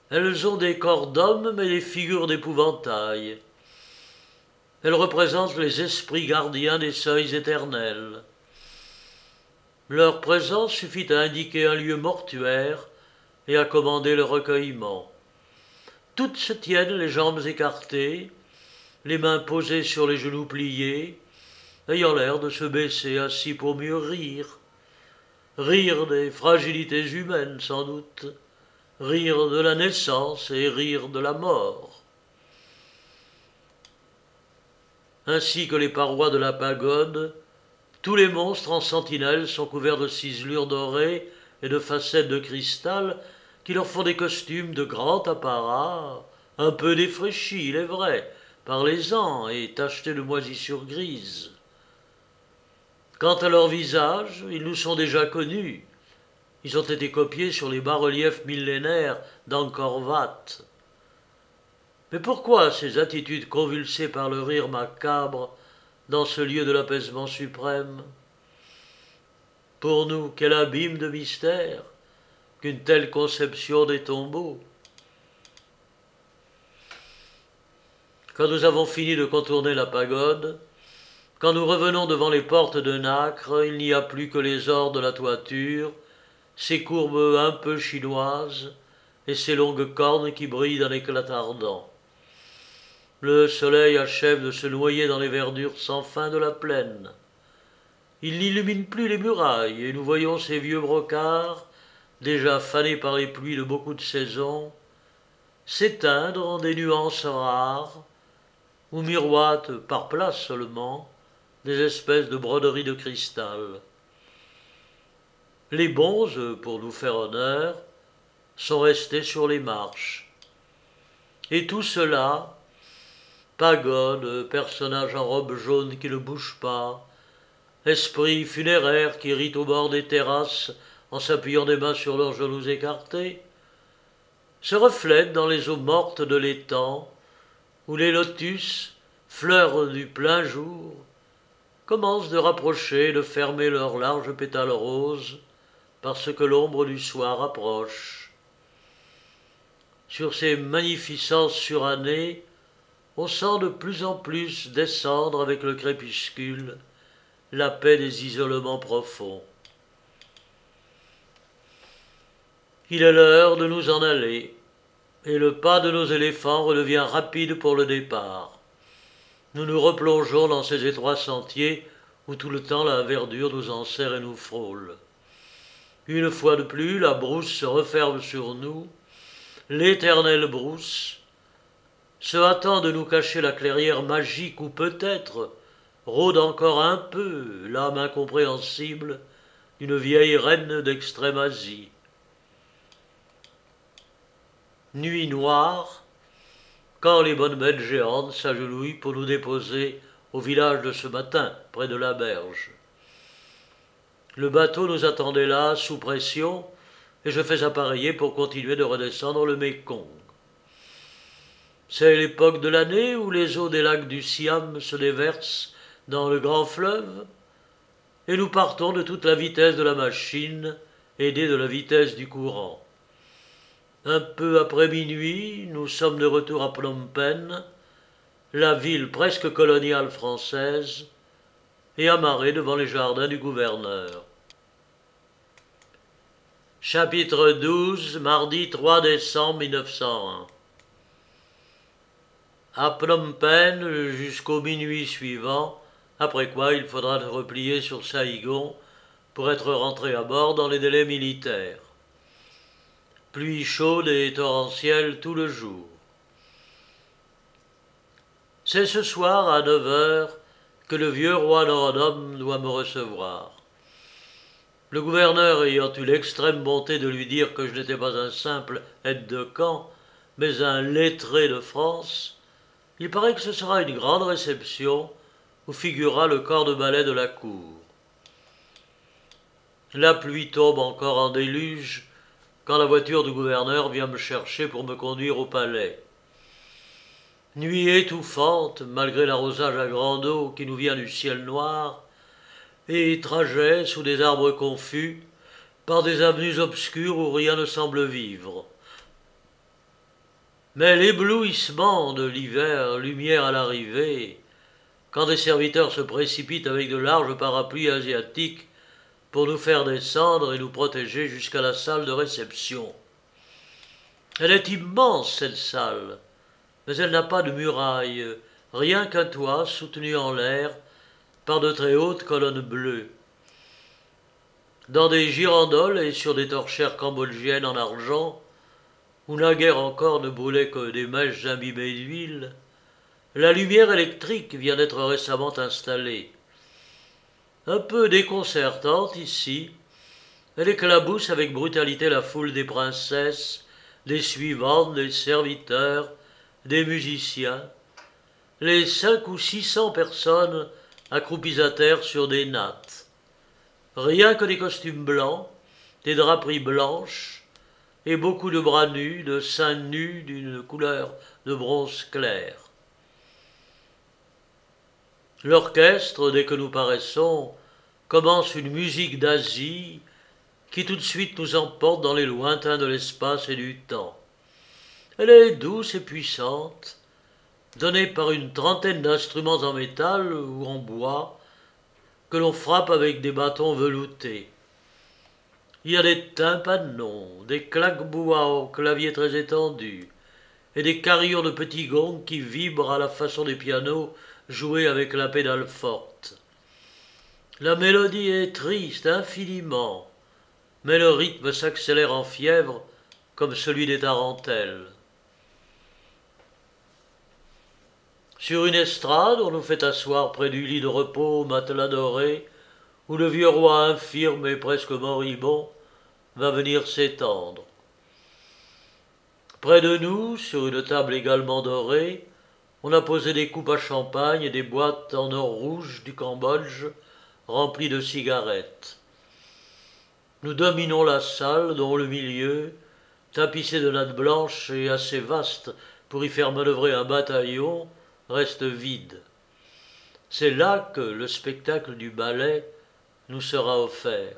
Elles ont des corps d'hommes, mais des figures d'épouvantail. Elles représentent les esprits gardiens des seuils éternels. Leur présence suffit à indiquer un lieu mortuaire et à commander le recueillement. Toutes se tiennent les jambes écartées, les mains posées sur les genoux pliés, ayant l'air de se baisser assis pour mieux rire. Rire des fragilités humaines, sans doute, rire de la naissance et rire de la mort. Ainsi que les parois de la pagode, tous les monstres en sentinelle sont couverts de ciselures dorées et de facettes de cristal qui leur font des costumes de grand apparat, un peu défraîchis, il est vrai, par les ans et tachetés de moisissures grises. Quant à leurs visages, ils nous sont déjà connus. Ils ont été copiés sur les bas-reliefs millénaires d'Angkor Wat. Mais pourquoi ces attitudes convulsées par le rire macabre dans ce lieu de l'apaisement suprême? Pour nous, quel abîme de mystère qu'une telle conception des tombeaux. Quand nous avons fini de contourner la pagode, quand nous revenons devant les portes de nacre, il n'y a plus que les ors de la toiture, ses courbes un peu chinoises et ses longues cornes qui brillent d'un éclat ardent. Le soleil achève de se noyer dans les verdures sans fin de la plaine. Il n'illumine plus les murailles et nous voyons ces vieux brocards, déjà fanés par les pluies de beaucoup de saisons, s'éteindre en des nuances rares, où miroitent, par place seulement, des espèces de broderies de cristal. Les bonzes, pour nous faire honneur, sont restés sur les marches. Et tout cela, pagode, personnages en robe jaune qui ne bougent pas, esprits funéraires qui rient au bord des terrasses en s'appuyant des mains sur leurs genoux écartés, se reflètent dans les eaux mortes de l'étang, où les lotus, fleurs du plein jour, commencent de rapprocher et de fermer leurs larges pétales roses, parce que l'ombre du soir approche. Sur ces magnificences surannées, on sent de plus en plus descendre avec le crépuscule la paix des isolements profonds. Il est l'heure de nous en aller, et le pas de nos éléphants redevient rapide pour le départ. Nous nous replongeons dans ces étroits sentiers où tout le temps la verdure nous enserre et nous frôle. Une fois de plus, la brousse se referme sur nous, l'éternelle brousse, se hâtant de nous cacher la clairière magique où peut-être rôde encore un peu l'âme incompréhensible d'une vieille reine d'Extrême-Asie. Nuit noire, quand les bonnes bêtes géantes s'agenouillent pour nous déposer au village de ce matin, près de la berge. Le bateau nous attendait là, sous pression, et je fais appareiller pour continuer de redescendre le Mékong. C'est l'époque de l'année où les eaux des lacs du Siam se déversent dans le grand fleuve, et nous partons de toute la vitesse de la machine, aidés de la vitesse du courant. Un peu après minuit, nous sommes de retour à Phnom Penh, la ville presque coloniale française, et amarrés devant les jardins du gouverneur. Chapitre 12, mardi 3 décembre 1901. À Phnom Penh jusqu'au minuit suivant, après quoi il faudra se replier sur Saïgon pour être rentré à bord dans les délais militaires. Pluie chaude et torrentielle tout le jour. C'est ce soir à 9 heures que le vieux roi Norodom doit me recevoir. Le gouverneur ayant eu l'extrême bonté de lui dire que je n'étais pas un simple aide-de-camp, mais un lettré de France, il paraît que ce sera une grande réception où figurera le corps de ballet de la cour. La pluie tombe encore en déluge quand la voiture du gouverneur vient me chercher pour me conduire au palais. Nuit étouffante, malgré l'arrosage à grande eau qui nous vient du ciel noir, et trajet sous des arbres confus, par des avenues obscures où rien ne semble vivre. Mais l'éblouissement de l'hiver, lumière à l'arrivée, quand des serviteurs se précipitent avec de larges parapluies asiatiques pour nous faire descendre et nous protéger jusqu'à la salle de réception. Elle est immense, cette salle, mais elle n'a pas de muraille, rien qu'un toit soutenu en l'air par de très hautes colonnes bleues. Dans des girandoles et sur des torchères cambodgiennes en argent, où naguère encore ne brûlaient que des mèches imbibées d'huile, la lumière électrique vient d'être récemment installée. Un peu déconcertante ici, elle éclabousse avec brutalité la foule des princesses, des suivantes, des serviteurs, des musiciens, les 500 ou 600 personnes accroupies à terre sur des nattes. Rien que des costumes blancs, des draperies blanches, et beaucoup de bras nus, de seins nus d'une couleur de bronze clair. L'orchestre, dès que nous paraissons, commence une musique d'Asie qui tout de suite nous emporte dans les lointains de l'espace et du temps. Elle est douce et puissante, donnée par une trentaine d'instruments en métal ou en bois que l'on frappe avec des bâtons veloutés. Il y a des tympanons, des claquebouas au clavier très étendu, et des carillons de petits gongs qui vibrent à la façon des pianos joués avec la pédale forte. La mélodie est triste infiniment, mais le rythme s'accélère en fièvre comme celui des tarentelles. Sur une estrade, on nous fait asseoir près du lit de repos, matelas doré, où le vieux roi infirme et presque moribond va venir s'étendre. Près de nous, sur une table également dorée, on a posé des coupes à champagne et des boîtes en or rouge du Cambodge remplies de cigarettes. Nous dominons la salle dont le milieu, tapissé de nattes blanches et assez vaste pour y faire manœuvrer un bataillon, reste vide. C'est là que le spectacle du ballet nous sera offert.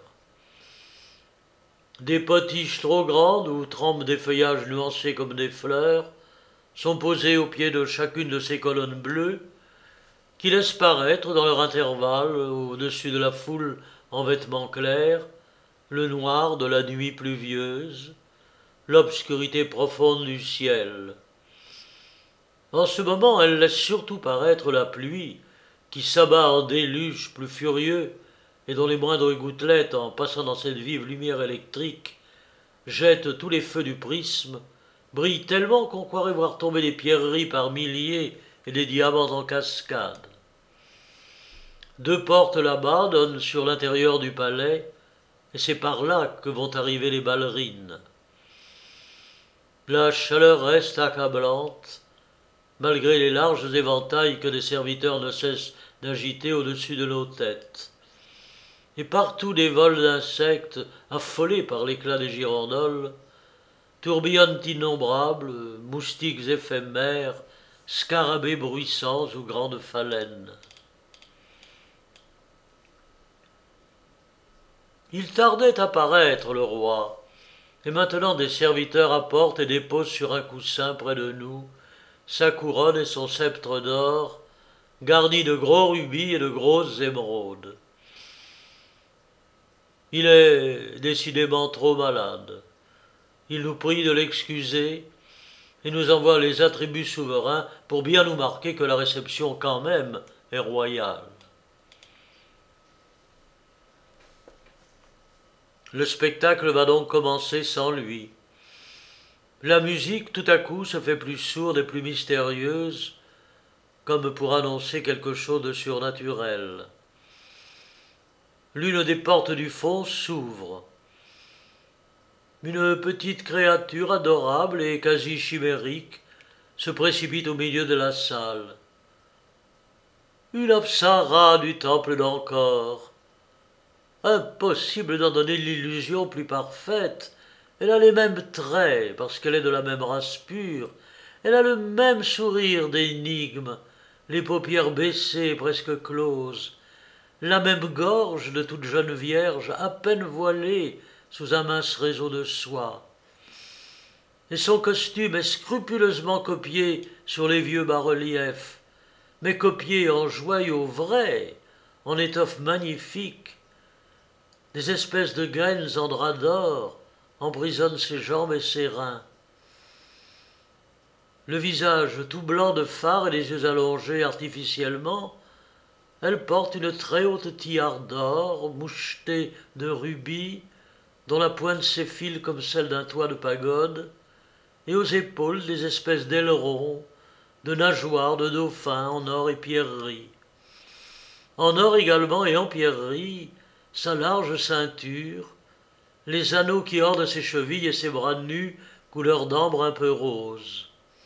Des potiches trop grandes où trempent des feuillages nuancés comme des fleurs sont posées au pied de chacune de ces colonnes bleues qui laissent paraître dans leur intervalle, au-dessus de la foule en vêtements clairs, le noir de la nuit pluvieuse, l'obscurité profonde du ciel. En ce moment, elle laisse surtout paraître la pluie qui s'abat en déluge plus furieux et dont les moindres gouttelettes, en passant dans cette vive lumière électrique, jettent tous les feux du prisme, brillent tellement qu'on croirait voir tomber des pierreries par milliers et des diamants en cascade. 2 portes là-bas donnent sur l'intérieur du palais, et c'est par là que vont arriver les ballerines. La chaleur reste accablante, malgré les larges éventails que des serviteurs ne cessent d'agiter au-dessus de nos têtes. Et partout des vols d'insectes, affolés par l'éclat des girandoles, tourbillonnent innombrables, moustiques éphémères, scarabées bruissants ou grandes phalènes. Il tardait à paraître, le roi, et maintenant des serviteurs apportent et déposent sur un coussin près de nous sa couronne et son sceptre d'or, garni de gros rubis et de grosses émeraudes. Il est décidément trop malade. Il nous prie de l'excuser et nous envoie les attributs souverains pour bien nous marquer que la réception quand même est royale. Le spectacle va donc commencer sans lui. La musique, tout à coup, se fait plus sourde et plus mystérieuse, comme pour annoncer quelque chose de surnaturel. L'une des portes du fond s'ouvre. Une petite créature adorable et quasi chimérique se précipite au milieu de la salle. Une Apsara du temple d'Angkor. Impossible d'en donner l'illusion plus parfaite. Elle a les mêmes traits, parce qu'elle est de la même race pure. Elle a le même sourire d'énigme, les paupières baissées, presque closes, la même gorge de toute jeune vierge, à peine voilée sous un mince réseau de soie. et son costume est scrupuleusement copié sur les vieux bas-reliefs, mais copié en joyaux vrais, en étoffes magnifiques. Des espèces de graines en drap d'or emprisonnent ses jambes et ses reins. Le visage tout blanc de fard et les yeux allongés artificiellement, elle porte une très haute tiare d'or mouchetée de rubis, dont la pointe s'effile comme celle d'un toit de pagode, et aux épaules des espèces d'ailerons, de nageoires, de dauphins en or et pierreries. En or également et en pierreries, sa large ceinture, les anneaux qui ordent ses chevilles et ses bras nus couleur d'ambre un peu rose.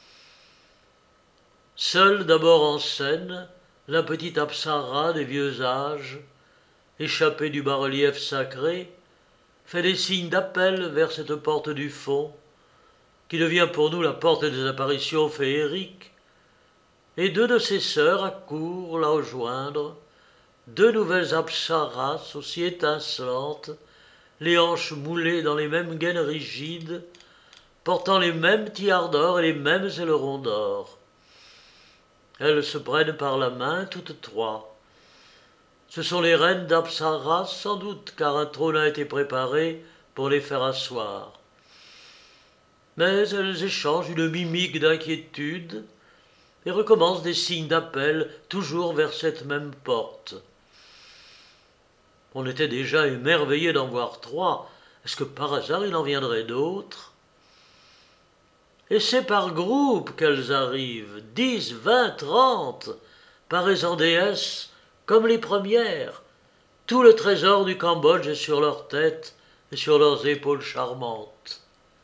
Seule d'abord en scène, la petite Apsara des vieux âges, échappée du bas-relief sacré, fait des signes d'appel vers cette porte du fond, qui devient pour nous la porte des apparitions féeriques, et deux de ses sœurs accourent la rejoindre, deux nouvelles Apsaras aussi étincelantes, les hanches moulées dans les mêmes gaines rigides, portant les mêmes tiares d'or et les mêmes ailerons d'or. Elles se prennent par la main toutes trois. Ce sont les reines d'Apsara sans doute, car un trône a été préparé pour les faire asseoir. Mais elles échangent une mimique d'inquiétude et recommencent des signes d'appel toujours vers cette même porte. On était déjà émerveillé d'en voir trois. Est-ce que par hasard il en viendrait d'autres ? Et c'est par groupes qu'elles arrivent, 10, 20, 30, paraissant déesses comme les premières. Tout le trésor du Cambodge est sur leurs têtes et sur leurs épaules charmantes.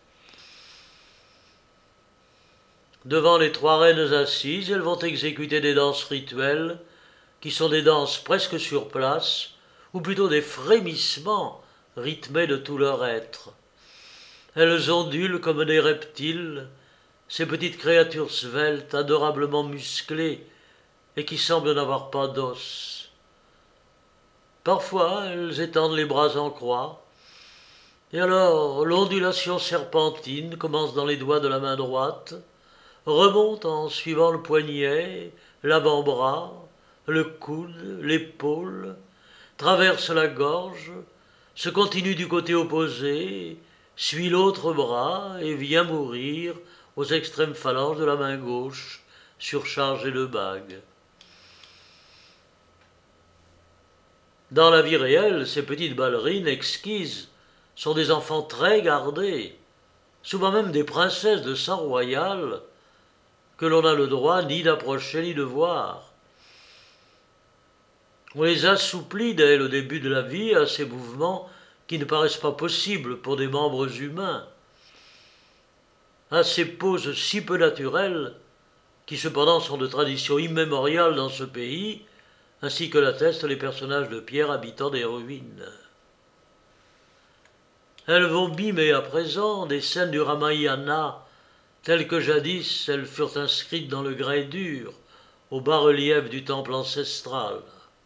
Devant les trois reines assises, elles vont exécuter des danses rituelles, qui sont des danses presque sur place, ou plutôt des frémissements rythmés de tout leur être. Elles ondulent comme des reptiles, ces petites créatures sveltes, adorablement musclées, et qui semblent n'avoir pas d'os. Parfois, elles étendent les bras en croix, et alors l'ondulation serpentine commence dans les doigts de la main droite, remonte en suivant le poignet, l'avant-bras, le coude, l'épaule, traverse la gorge, se continue du côté opposé, suit l'autre bras et vient mourir aux extrêmes phalanges de la main gauche, surchargée de bagues. Dans la vie réelle, ces petites ballerines exquises sont des enfants très gardés, souvent même des princesses de sang royal, que l'on n'a le droit ni d'approcher ni de voir. On les assouplit dès le début de la vie à ces mouvements qui ne paraissent pas possibles pour des membres humains, à ces poses si peu naturelles, qui cependant sont de tradition immémoriale dans ce pays, ainsi que l'attestent les personnages de pierre habitant des ruines. Elles vont mimer à présent des scènes du Ramayana, telles que jadis elles furent inscrites dans le grès dur, au bas-relief du temple ancestral.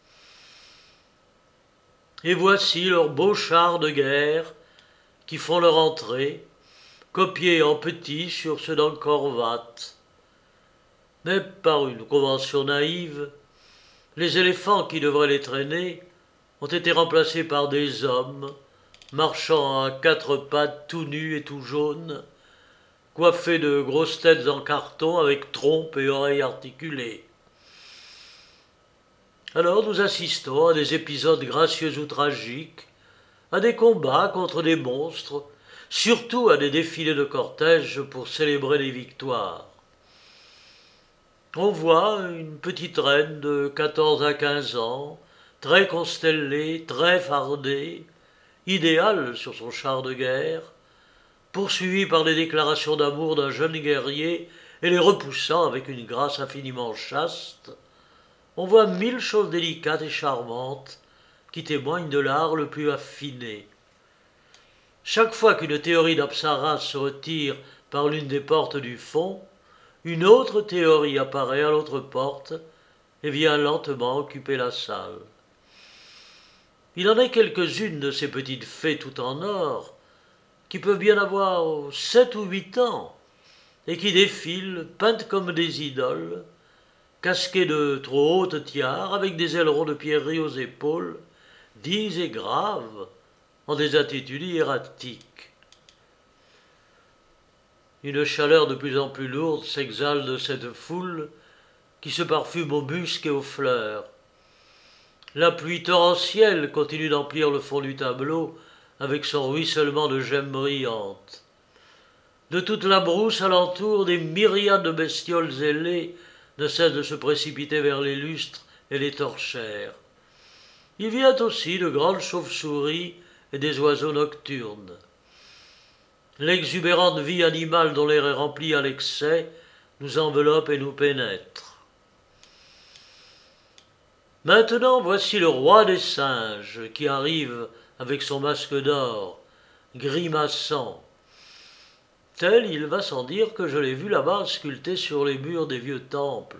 Et voici leurs beaux chars de guerre qui font leur entrée, copiés en petit sur ceux d'Angkor Wat. Mais par une convention naïve, les éléphants qui devraient les traîner ont été remplacés par des hommes, marchant à quatre pattes tout nus et tout jaunes, coiffés de grosses têtes en carton avec trompes et oreilles articulées. Alors nous assistons à des épisodes gracieux ou tragiques, à des combats contre des monstres, surtout à des défilés de cortège pour célébrer les victoires. On voit une petite reine de 14 à 15 ans, très constellée, très fardée, idéale sur son char de guerre, poursuivie par les déclarations d'amour d'un jeune guerrier et les repoussant avec une grâce infiniment chaste. On voit 1000 choses délicates et charmantes qui témoignent de l'art le plus affiné. Chaque fois qu'une théorie d'Apsara se retire par l'une des portes du fond, une autre théorie apparaît à l'autre porte et vient lentement occuper la salle. Il en est quelques-unes de ces petites fées tout en or qui peuvent bien avoir 7 ou 8 ans, et qui défilent, peintes comme des idoles, casquées de trop hautes tiares, avec des ailerons de pierreries aux épaules, dits et graves, en des attitudes hiératiques. Une chaleur de plus en plus lourde s'exhale de cette foule qui se parfume aux muscs et aux fleurs. La pluie torrentielle continue d'emplir le fond du tableau avec son ruissellement de gemmes brillantes. De toute la brousse alentour, des myriades de bestioles ailées ne cessent de se précipiter vers les lustres et les torchères. Il vient aussi de grandes chauves-souris et des oiseaux nocturnes. L'exubérante vie animale dont l'air est rempli à l'excès nous enveloppe et nous pénètre. Maintenant, voici le roi des singes qui arrive avec son masque d'or, grimaçant. Tel, il va sans dire que je l'ai vu là-bas sculpté sur les murs des vieux temples.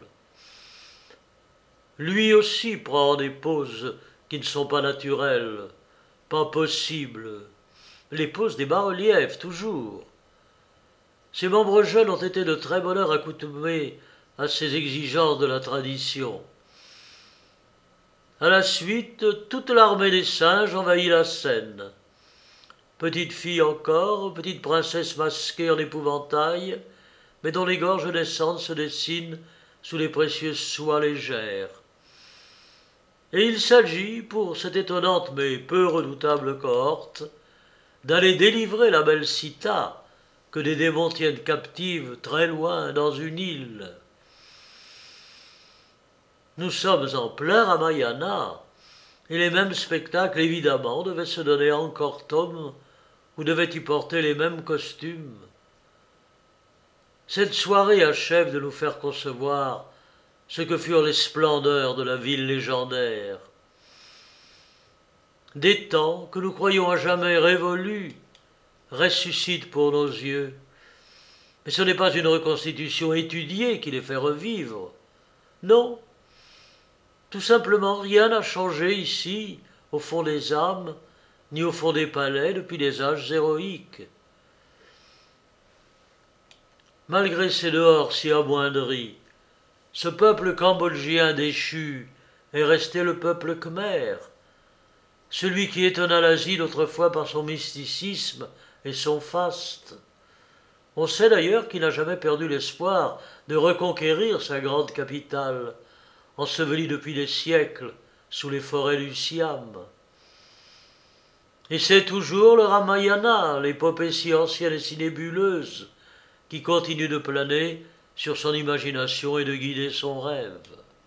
Lui aussi prend des poses qui ne sont pas naturelles, pas possibles. Les poses des bas-reliefs, toujours. Ses membres jeunes ont été de très bonne heure accoutumés à ces exigences de la tradition. À la suite, toute l'armée des singes envahit la scène. Petite fille encore, petite princesse masquée en épouvantail, mais dont les gorges naissantes se dessinent sous les précieuses soies légères. Et il s'agit, pour cette étonnante mais peu redoutable cohorte, d'aller délivrer la belle Sita que des démons tiennent captive très loin dans une île. Nous sommes en plein Ramayana, et les mêmes spectacles évidemment devaient se donner en Cortom, ou devaient y porter les mêmes costumes. Cette soirée achève de nous faire concevoir ce que furent les splendeurs de la ville légendaire. Des temps que nous croyons à jamais révolus ressuscitent pour nos yeux. Mais ce n'est pas une reconstitution étudiée qui les fait revivre. Non, tout simplement rien n'a changé ici, au fond des âmes, ni au fond des palais depuis les âges héroïques. Malgré ces dehors si amoindris, ce peuple cambodgien déchu est resté le peuple khmer, celui qui étonna l'Asie d'autrefois par son mysticisme et son faste. On sait d'ailleurs qu'il n'a jamais perdu l'espoir de reconquérir sa grande capitale, ensevelie depuis des siècles sous les forêts du Siam. Et c'est toujours le Ramayana, l'épopée si ancienne et si nébuleuse, qui continue de planer sur son imagination et de guider son rêve.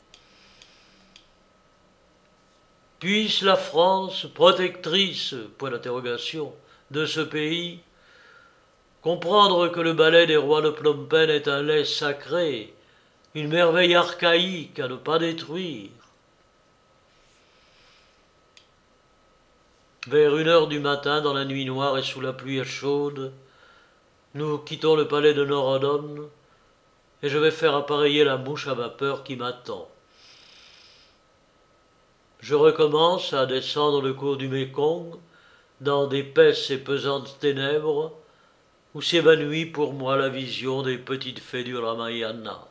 Puisse la France, protectrice, point d'interrogation, de ce pays, comprendre que le ballet des rois de Phnom Penh est un lait sacré, une merveille archaïque à ne pas détruire. Vers 1 heure du matin, dans la nuit noire et sous la pluie chaude, nous quittons le palais de Norodom et je vais faire appareiller la mouche à vapeur qui m'attend. Je recommence à descendre le cours du Mékong dans d'épaisses et pesantes ténèbres où s'évanouit pour moi la vision des petites fées du Ramayana.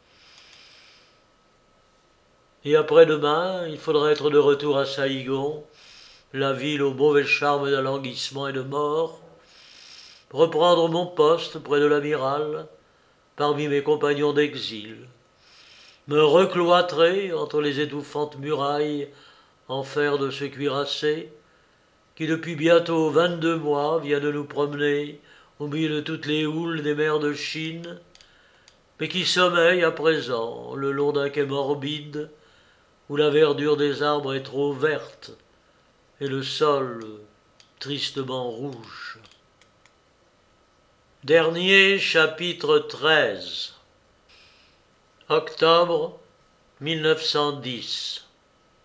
Et après-demain, il faudra être de retour à Saïgon, la ville au mauvais charme d'alanguissement et de mort, reprendre mon poste près de l'amiral, parmi mes compagnons d'exil, me recloîtrer entre les étouffantes murailles en fer de ce cuirassé, qui depuis bientôt 22 mois vient de nous promener au milieu de toutes les houles des mers de Chine, mais qui sommeille à présent le long d'un quai morbide, où la verdure des arbres est trop verte et le sol tristement rouge. Dernier chapitre 13. Octobre 1910.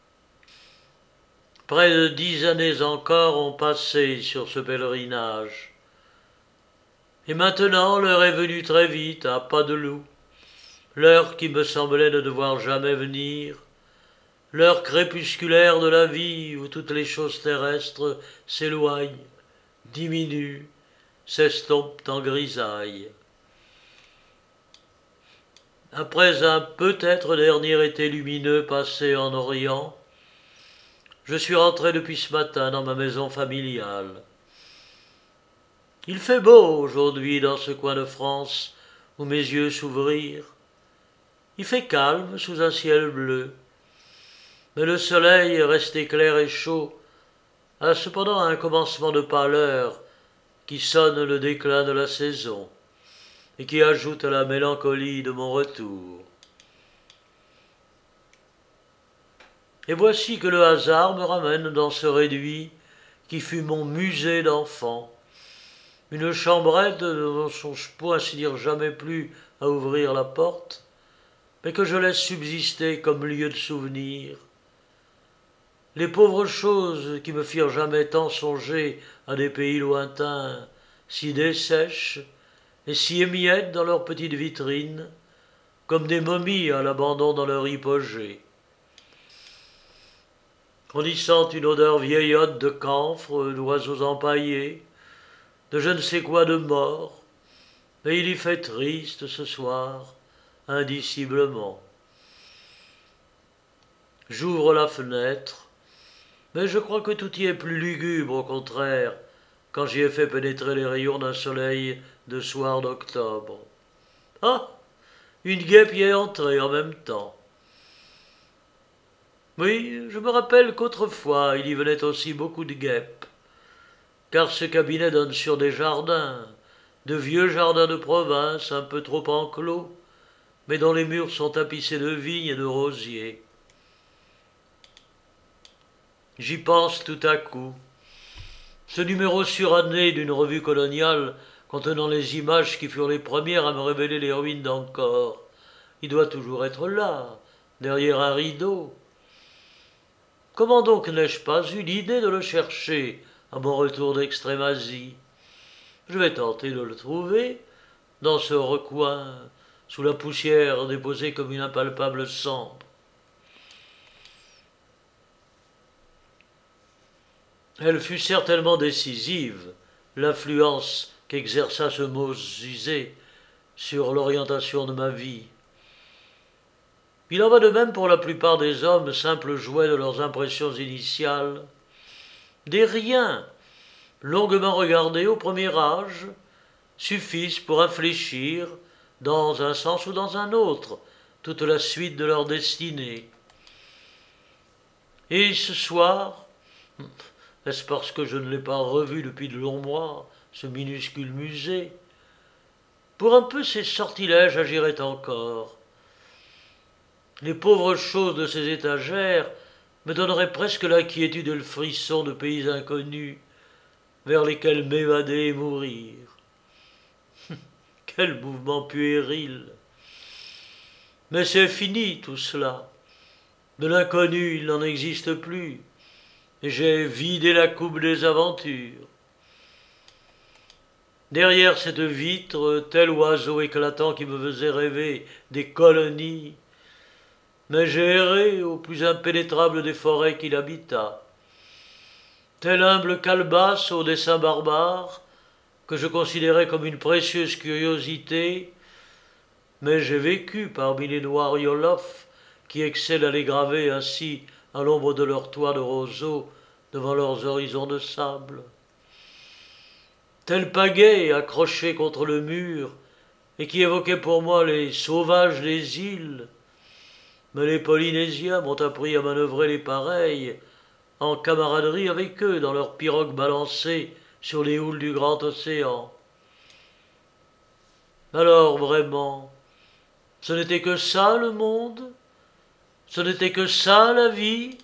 Près de 10 années encore ont passé sur ce pèlerinage. Et maintenant l'heure est venue très vite, à pas de loup, l'heure qui me semblait ne devoir jamais venir, l'heure crépusculaire de la vie où toutes les choses terrestres s'éloignent, diminuent, s'estompent en grisaille. Après un peut-être dernier été lumineux passé en Orient, je suis rentré depuis ce matin dans ma maison familiale. Il fait beau aujourd'hui dans ce coin de France où mes yeux s'ouvrirent. Il fait calme sous un ciel bleu. Mais le soleil, resté clair et chaud, a cependant un commencement de pâleur qui sonne le déclin de la saison et qui ajoute à la mélancolie de mon retour. Et voici que le hasard me ramène dans ce réduit qui fut mon musée d'enfant, une chambrette dont on ne songe pour ainsi dire jamais plus à ouvrir la porte, mais que je laisse subsister comme lieu de souvenir. Les pauvres choses qui me firent jamais tant songer à des pays lointains, si dessèchent et si émiettent dans leurs petites vitrines, comme des momies à l'abandon dans leur hypogée. On y sent une odeur vieillotte de camphre, d'oiseaux empaillés, de je ne sais quoi de mort, et il y fait triste ce soir, indiciblement. J'ouvre la fenêtre, mais je crois que tout y est plus lugubre, au contraire, quand j'y ai fait pénétrer les rayons d'un soleil de soir d'octobre. Ah, une guêpe y est entrée en même temps. Oui, je me rappelle qu'autrefois il y venait aussi beaucoup de guêpes, car ce cabinet donne sur des jardins, de vieux jardins de province un peu trop enclos, mais dont les murs sont tapissés de vignes et de rosiers. J'y pense tout à coup. Ce numéro suranné d'une revue coloniale contenant les images qui furent les premières à me révéler les ruines d'Angkor, il doit toujours être là, derrière un rideau. Comment donc n'ai-je pas eu l'idée de le chercher à mon retour d'Extrême-Asie? Je vais tenter de le trouver, dans ce recoin, sous la poussière déposée comme une impalpable cendre. Elle fut certainement décisive, l'influence qu'exerça ce mot usé sur l'orientation de ma vie. Il en va de même pour la plupart des hommes, simples jouets de leurs impressions initiales. Des riens, longuement regardés au premier âge, suffisent pour infléchir, dans un sens ou dans un autre, toute la suite de leur destinée. Et ce soir, est-ce parce que je ne l'ai pas revu depuis de longs mois, ce minuscule musée? Pour un peu ces sortilèges agiraient encore. Les pauvres choses de ces étagères me donneraient presque l'inquiétude et le frisson de pays inconnus vers lesquels m'évader et mourir. Quel mouvement puéril! Mais c'est fini tout cela. De l'inconnu, il n'en existe plus, et j'ai vidé la coupe des aventures. Derrière cette vitre, tel oiseau éclatant qui me faisait rêver des colonies, mais j'ai erré au plus impénétrable des forêts qu'il habita. Tel humble calebasse au dessin barbare, que je considérais comme une précieuse curiosité, mais j'ai vécu parmi les noirs yolofs qui excellent à les graver ainsi à l'ombre de leurs toits de roseaux devant leurs horizons de sable. Tel pagaie accroché contre le mur et qui évoquait pour moi les sauvages des îles, mais les Polynésiens m'ont appris à manœuvrer les pareils en camaraderie avec eux dans leurs pirogues balancées sur les houles du grand océan. Alors vraiment, ce n'était que ça le monde? Ce n'était que ça la vie?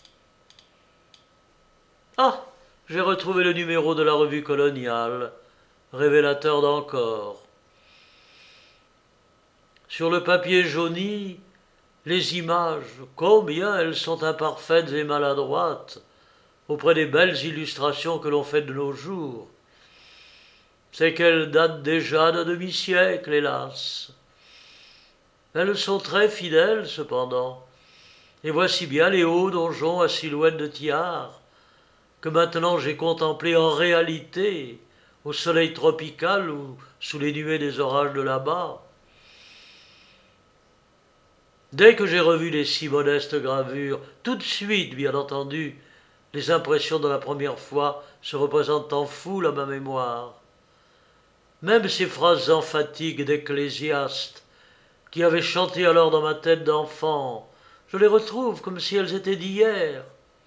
Ah, j'ai retrouvé le numéro de la revue coloniale, révélateur d'Angkor. Sur le papier jauni, les images, combien elles sont imparfaites et maladroites auprès des belles illustrations que l'on fait de nos jours. C'est qu'elles datent déjà d'un demi-siècle, hélas. Elles sont très fidèles, cependant, et voici bien les hauts donjons à silhouette de tiare, que maintenant j'ai contemplés en réalité, au soleil tropical ou sous les nuées des orages de là-bas. Dès que j'ai revu les si modestes gravures, tout de suite, bien entendu, les impressions de la première fois se représentent en foule à ma mémoire. Même ces phrases emphatiques d'ecclésiaste qui avaient chanté alors dans ma tête d'enfant, je les retrouve comme si elles étaient d'hier.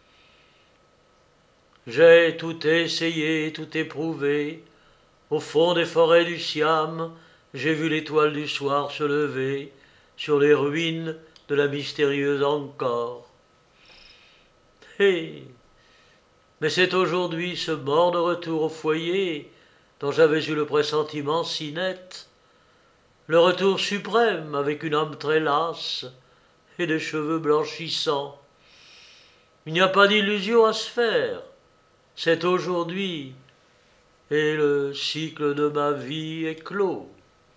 J'ai tout essayé, tout éprouvé, au fond des forêts du Siam, j'ai vu l'étoile du soir se lever sur les ruines de la mystérieuse Angkor. Hé, mais c'est aujourd'hui ce mort de retour au foyer dont j'avais eu le pressentiment si net, le retour suprême avec une âme très lasse et des cheveux blanchissants. Il n'y a pas d'illusion à se faire, c'est aujourd'hui, et le cycle de ma vie est clos.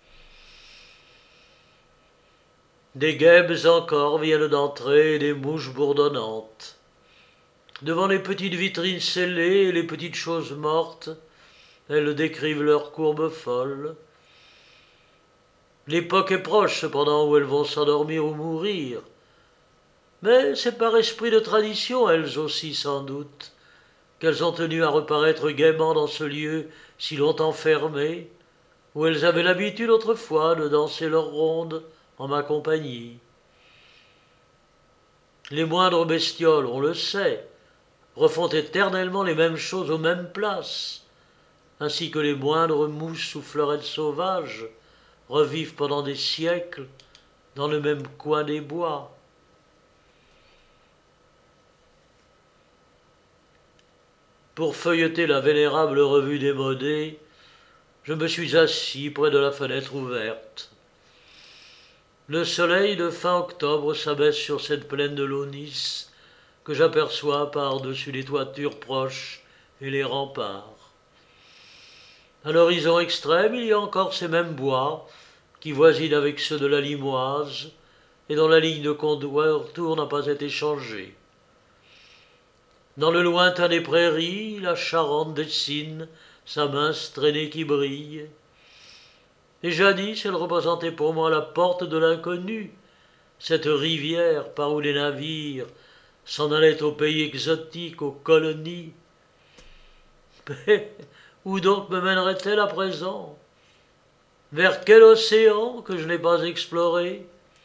Des guêpes encore viennent d'entrer et des mouches bourdonnantes. Devant les petites vitrines scellées et les petites choses mortes, elles décrivent leurs courbes folles. L'époque est proche cependant où elles vont s'endormir ou mourir. Mais c'est par esprit de tradition, elles aussi sans doute, qu'elles ont tenu à reparaître gaiement dans ce lieu si longtemps fermé, où elles avaient l'habitude autrefois de danser leur ronde en ma compagnie. Les moindres bestioles, on le sait, refont éternellement les mêmes choses aux mêmes places, ainsi que les moindres mouches ou fleurettes sauvages revivent pendant des siècles dans le même coin des bois. Pour feuilleter la vénérable revue démodée, je me suis assis près de la fenêtre ouverte. Le soleil de fin octobre s'abaisse sur cette plaine de Launis que j'aperçois par-dessus les toitures proches et les remparts. À l'horizon extrême, il y a encore ces mêmes bois qui voisinent avec ceux de la Limoise et dont la ligne de contour n'a pas été changée. Dans le lointain des prairies, la Charente dessine sa mince traînée qui brille. Et jadis, elle représentait pour moi la porte de l'inconnu, cette rivière par où les navires s'en allaient aux pays exotiques, aux colonies. Mais où donc me mènerait-elle à présent? Vers quel océan que je n'ai pas exploré?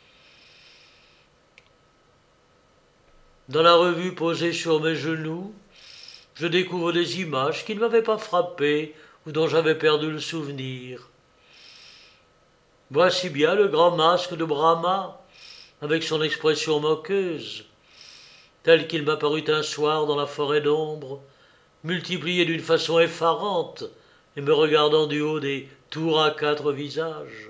Dans la revue posée sur mes genoux, je découvre des images qui ne m'avaient pas frappé ou dont j'avais perdu le souvenir. Voici bien le grand masque de Brahma, avec son expression moqueuse, tel qu'il m'apparut un soir dans la forêt d'ombre, multiplié d'une façon effarante et me regardant du haut des tours à 4 visages.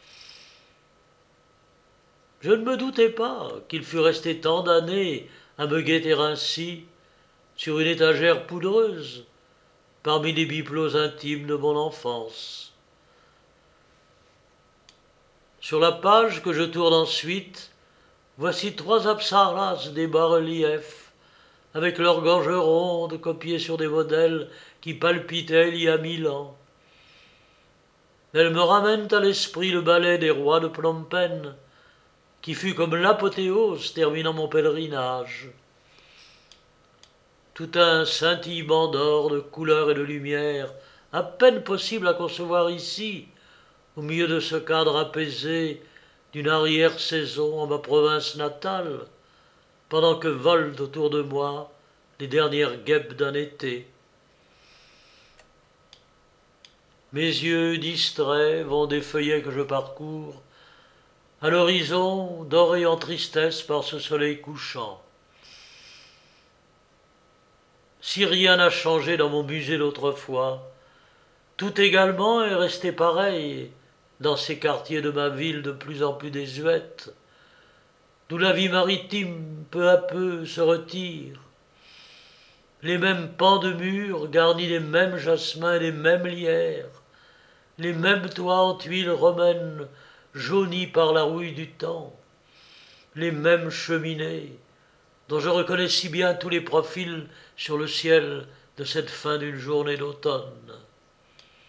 Je ne me doutais pas qu'il fût resté tant d'années à me guetter ainsi, sur une étagère poudreuse, parmi les bibelots intimes de mon enfance. Sur la page que je tourne ensuite, voici 3 apsaras des bas-reliefs, avec leurs gorges rondes copiées sur des modèles qui palpitaient il y a 1000 ans. Elles me ramènent à l'esprit le ballet des rois de Phnom Penh, qui fut comme l'apothéose terminant mon pèlerinage. Tout un scintillement d'or, de couleurs et de lumière, à peine possible à concevoir ici, au milieu de ce cadre apaisé d'une arrière-saison en ma province natale, pendant que volent autour de moi les dernières guêpes d'un été. Mes yeux distraits vont des feuillets que je parcours, à l'horizon doré en tristesse par ce soleil couchant. Si rien n'a changé dans mon musée d'autrefois, tout également est resté pareil dans ces quartiers de ma ville de plus en plus désuète, d'où la vie maritime peu à peu se retire. Les mêmes pans de murs garnis des mêmes jasmins et des mêmes lierres, les mêmes toits en tuiles romaines jaunis par la rouille du temps, les mêmes cheminées, dont je reconnais si bien tous les profils sur le ciel de cette fin d'une journée d'automne.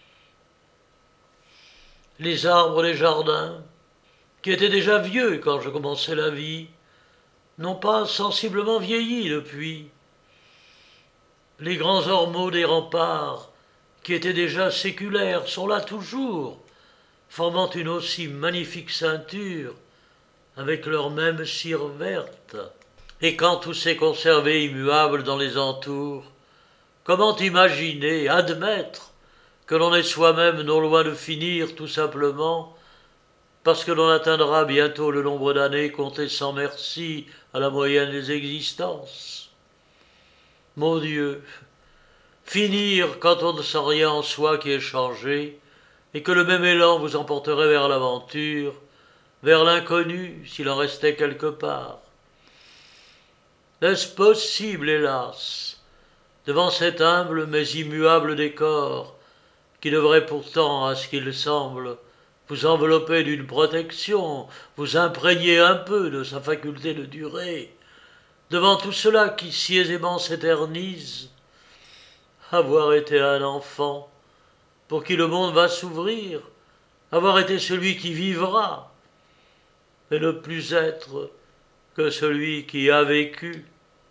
Les arbres des jardins, qui étaient déjà vieux quand je commençais la vie, n'ont pas sensiblement vieilli depuis. Les grands ormeaux des remparts, qui étaient déjà séculaires, sont là toujours, formant une aussi magnifique ceinture, avec leur même cire verte. Et quand tout s'est conservé immuable dans les entours, comment imaginer, admettre que l'on est soi-même non loin de finir tout simplement, parce que l'on atteindra bientôt le nombre d'années compté sans merci à la moyenne des existences. Mon Dieu, finir quand on ne sent rien en soi qui ait changé, et que le même élan vous emporterait vers l'aventure, vers l'inconnu s'il en restait quelque part. Est-ce possible, hélas, devant cet humble mais immuable décor, qui devrait pourtant, à ce qu'il semble, vous envelopper d'une protection, vous imprégner un peu de sa faculté de durer, devant tout cela qui si aisément s'éternise, avoir été un enfant, pour qui le monde va s'ouvrir, avoir été celui qui vivra, et ne plus être que celui qui a vécu.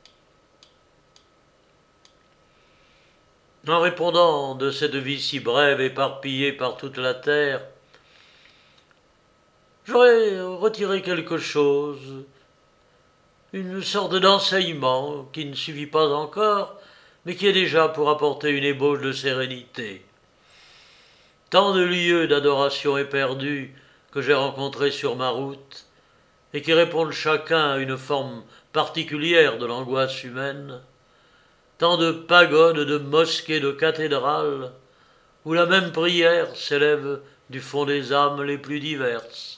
En répondant de cette vie si brève éparpillée par toute la terre, j'aurais retiré quelque chose, une sorte d'enseignement qui ne suffit pas encore, mais qui est déjà pour apporter une ébauche de sérénité. Tant de lieux d'adoration éperdus que j'ai rencontrés sur ma route, et qui répondent chacun à une forme particulière de l'angoisse humaine, tant de pagodes, de mosquées, de cathédrales, où la même prière s'élève du fond des âmes les plus diverses.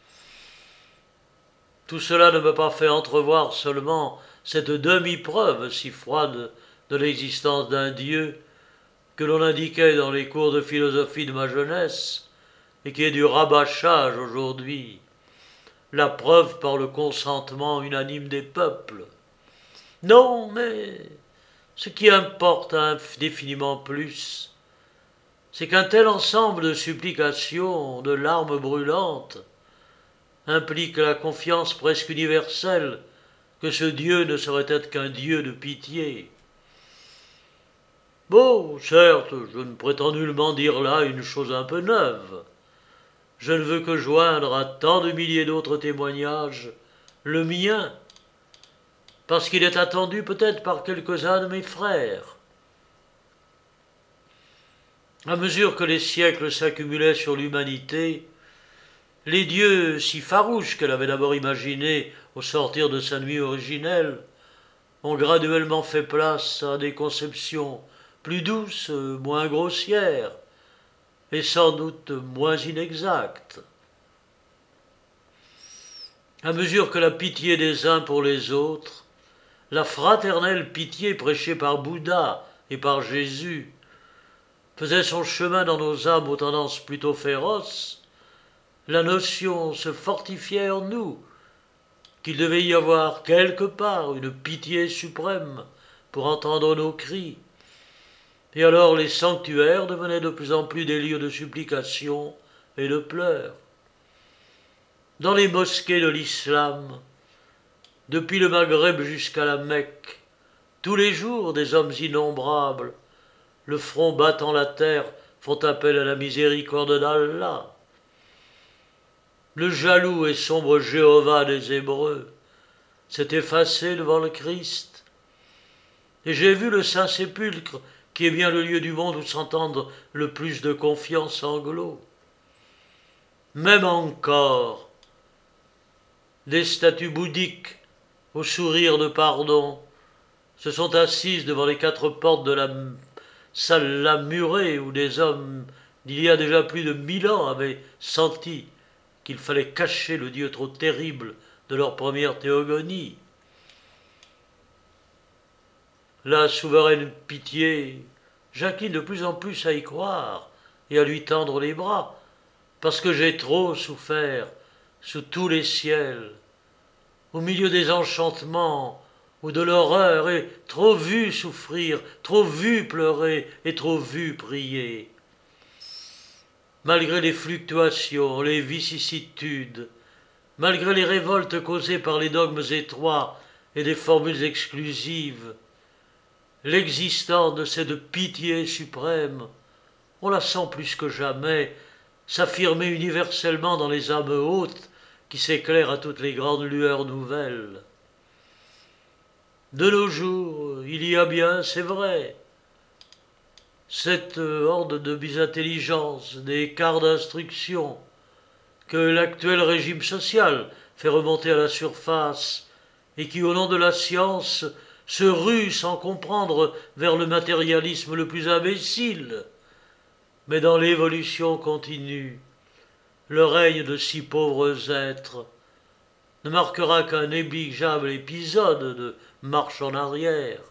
Tout cela ne m'a pas fait entrevoir seulement cette demi-preuve si froide de l'existence d'un Dieu que l'on indiquait dans les cours de philosophie de ma jeunesse et qui est du rabâchage aujourd'hui, la preuve par le consentement unanime des peuples. Non, mais ce qui importe indéfiniment plus, c'est qu'un tel ensemble de supplications, de larmes brûlantes, implique la confiance presque universelle que ce Dieu ne saurait être qu'un Dieu de pitié. Bon, certes, je ne prétends nullement dire là une chose un peu neuve. Je ne veux que joindre à tant de milliers d'autres témoignages le mien, parce qu'il est attendu peut-être par quelques-uns de mes frères. À mesure que les siècles s'accumulaient sur l'humanité, les dieux si farouches qu'elle avait d'abord imaginés au sortir de sa nuit originelle ont graduellement fait place à des conceptions plus douces, moins grossières, et sans doute moins inexactes. À mesure que la pitié des uns pour les autres, la fraternelle pitié prêchée par Bouddha et par Jésus, faisait son chemin dans nos âmes aux tendances plutôt féroces, la notion se fortifiait en nous qu'il devait y avoir quelque part une pitié suprême pour entendre nos cris. Et alors les sanctuaires devenaient de plus en plus des lieux de supplication et de pleurs. Dans les mosquées de l'islam, depuis le Maghreb jusqu'à la Mecque, tous les jours des hommes innombrables, le front battant la terre, font appel à la miséricorde d'Allah. Le jaloux et sombre Jéhovah des Hébreux s'est effacé devant le Christ. Et j'ai vu le Saint-Sépulcre, qui est bien le lieu du monde où s'entendent le plus de confiants sanglots. Même encore, des statues bouddhiques au sourire de pardon se sont assises devant les quatre portes de la salle murée où des hommes d'il y a déjà plus de 1000 ans avaient senti qu'il fallait cacher le Dieu trop terrible de leur première théogonie. La souveraine pitié j'incline de plus en plus à y croire et à lui tendre les bras, parce que j'ai trop souffert sous tous les ciels, au milieu des enchantements ou de l'horreur, et trop vu souffrir, trop vu pleurer et trop vu prier. malgré les fluctuations, les vicissitudes, malgré les révoltes causées par les dogmes étroits et des formules exclusives, l'existence de cette pitié suprême, on la sent plus que jamais s'affirmer universellement dans les âmes hautes qui s'éclairent à toutes les grandes lueurs nouvelles. De nos jours, il y a bien, c'est vrai, cette horde de bisintelligence, des quarts d'instruction, que l'actuel régime social fait remonter à la surface et qui, au nom de la science, se rue sans comprendre vers le matérialisme le plus imbécile. Mais dans l'évolution continue, le règne de si pauvres êtres ne marquera qu'un négligeable épisode de marche en arrière.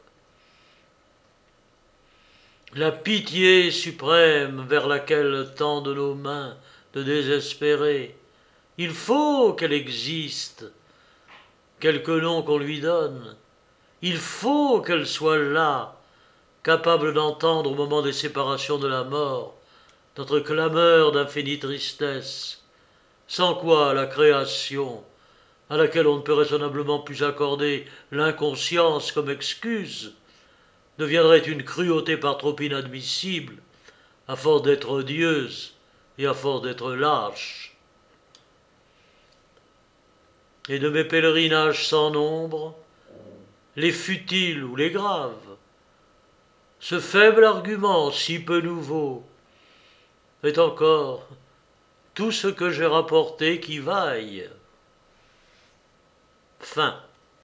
La pitié suprême vers laquelle tendent nos mains de désespérer, il faut qu'elle existe, quelque nom qu'on lui donne. Il faut qu'elle soit là, capable d'entendre au moment des séparations de la mort notre clameur d'infinie tristesse, sans quoi la création, à laquelle on ne peut raisonnablement plus accorder l'inconscience comme excuse, deviendrait une cruauté par trop inadmissible, à force d'être odieuse et à force d'être lâche. Et de mes pèlerinages sans nombre, les futiles ou les graves, ce faible argument si peu nouveau est encore tout ce que j'ai rapporté qui vaille. Fin.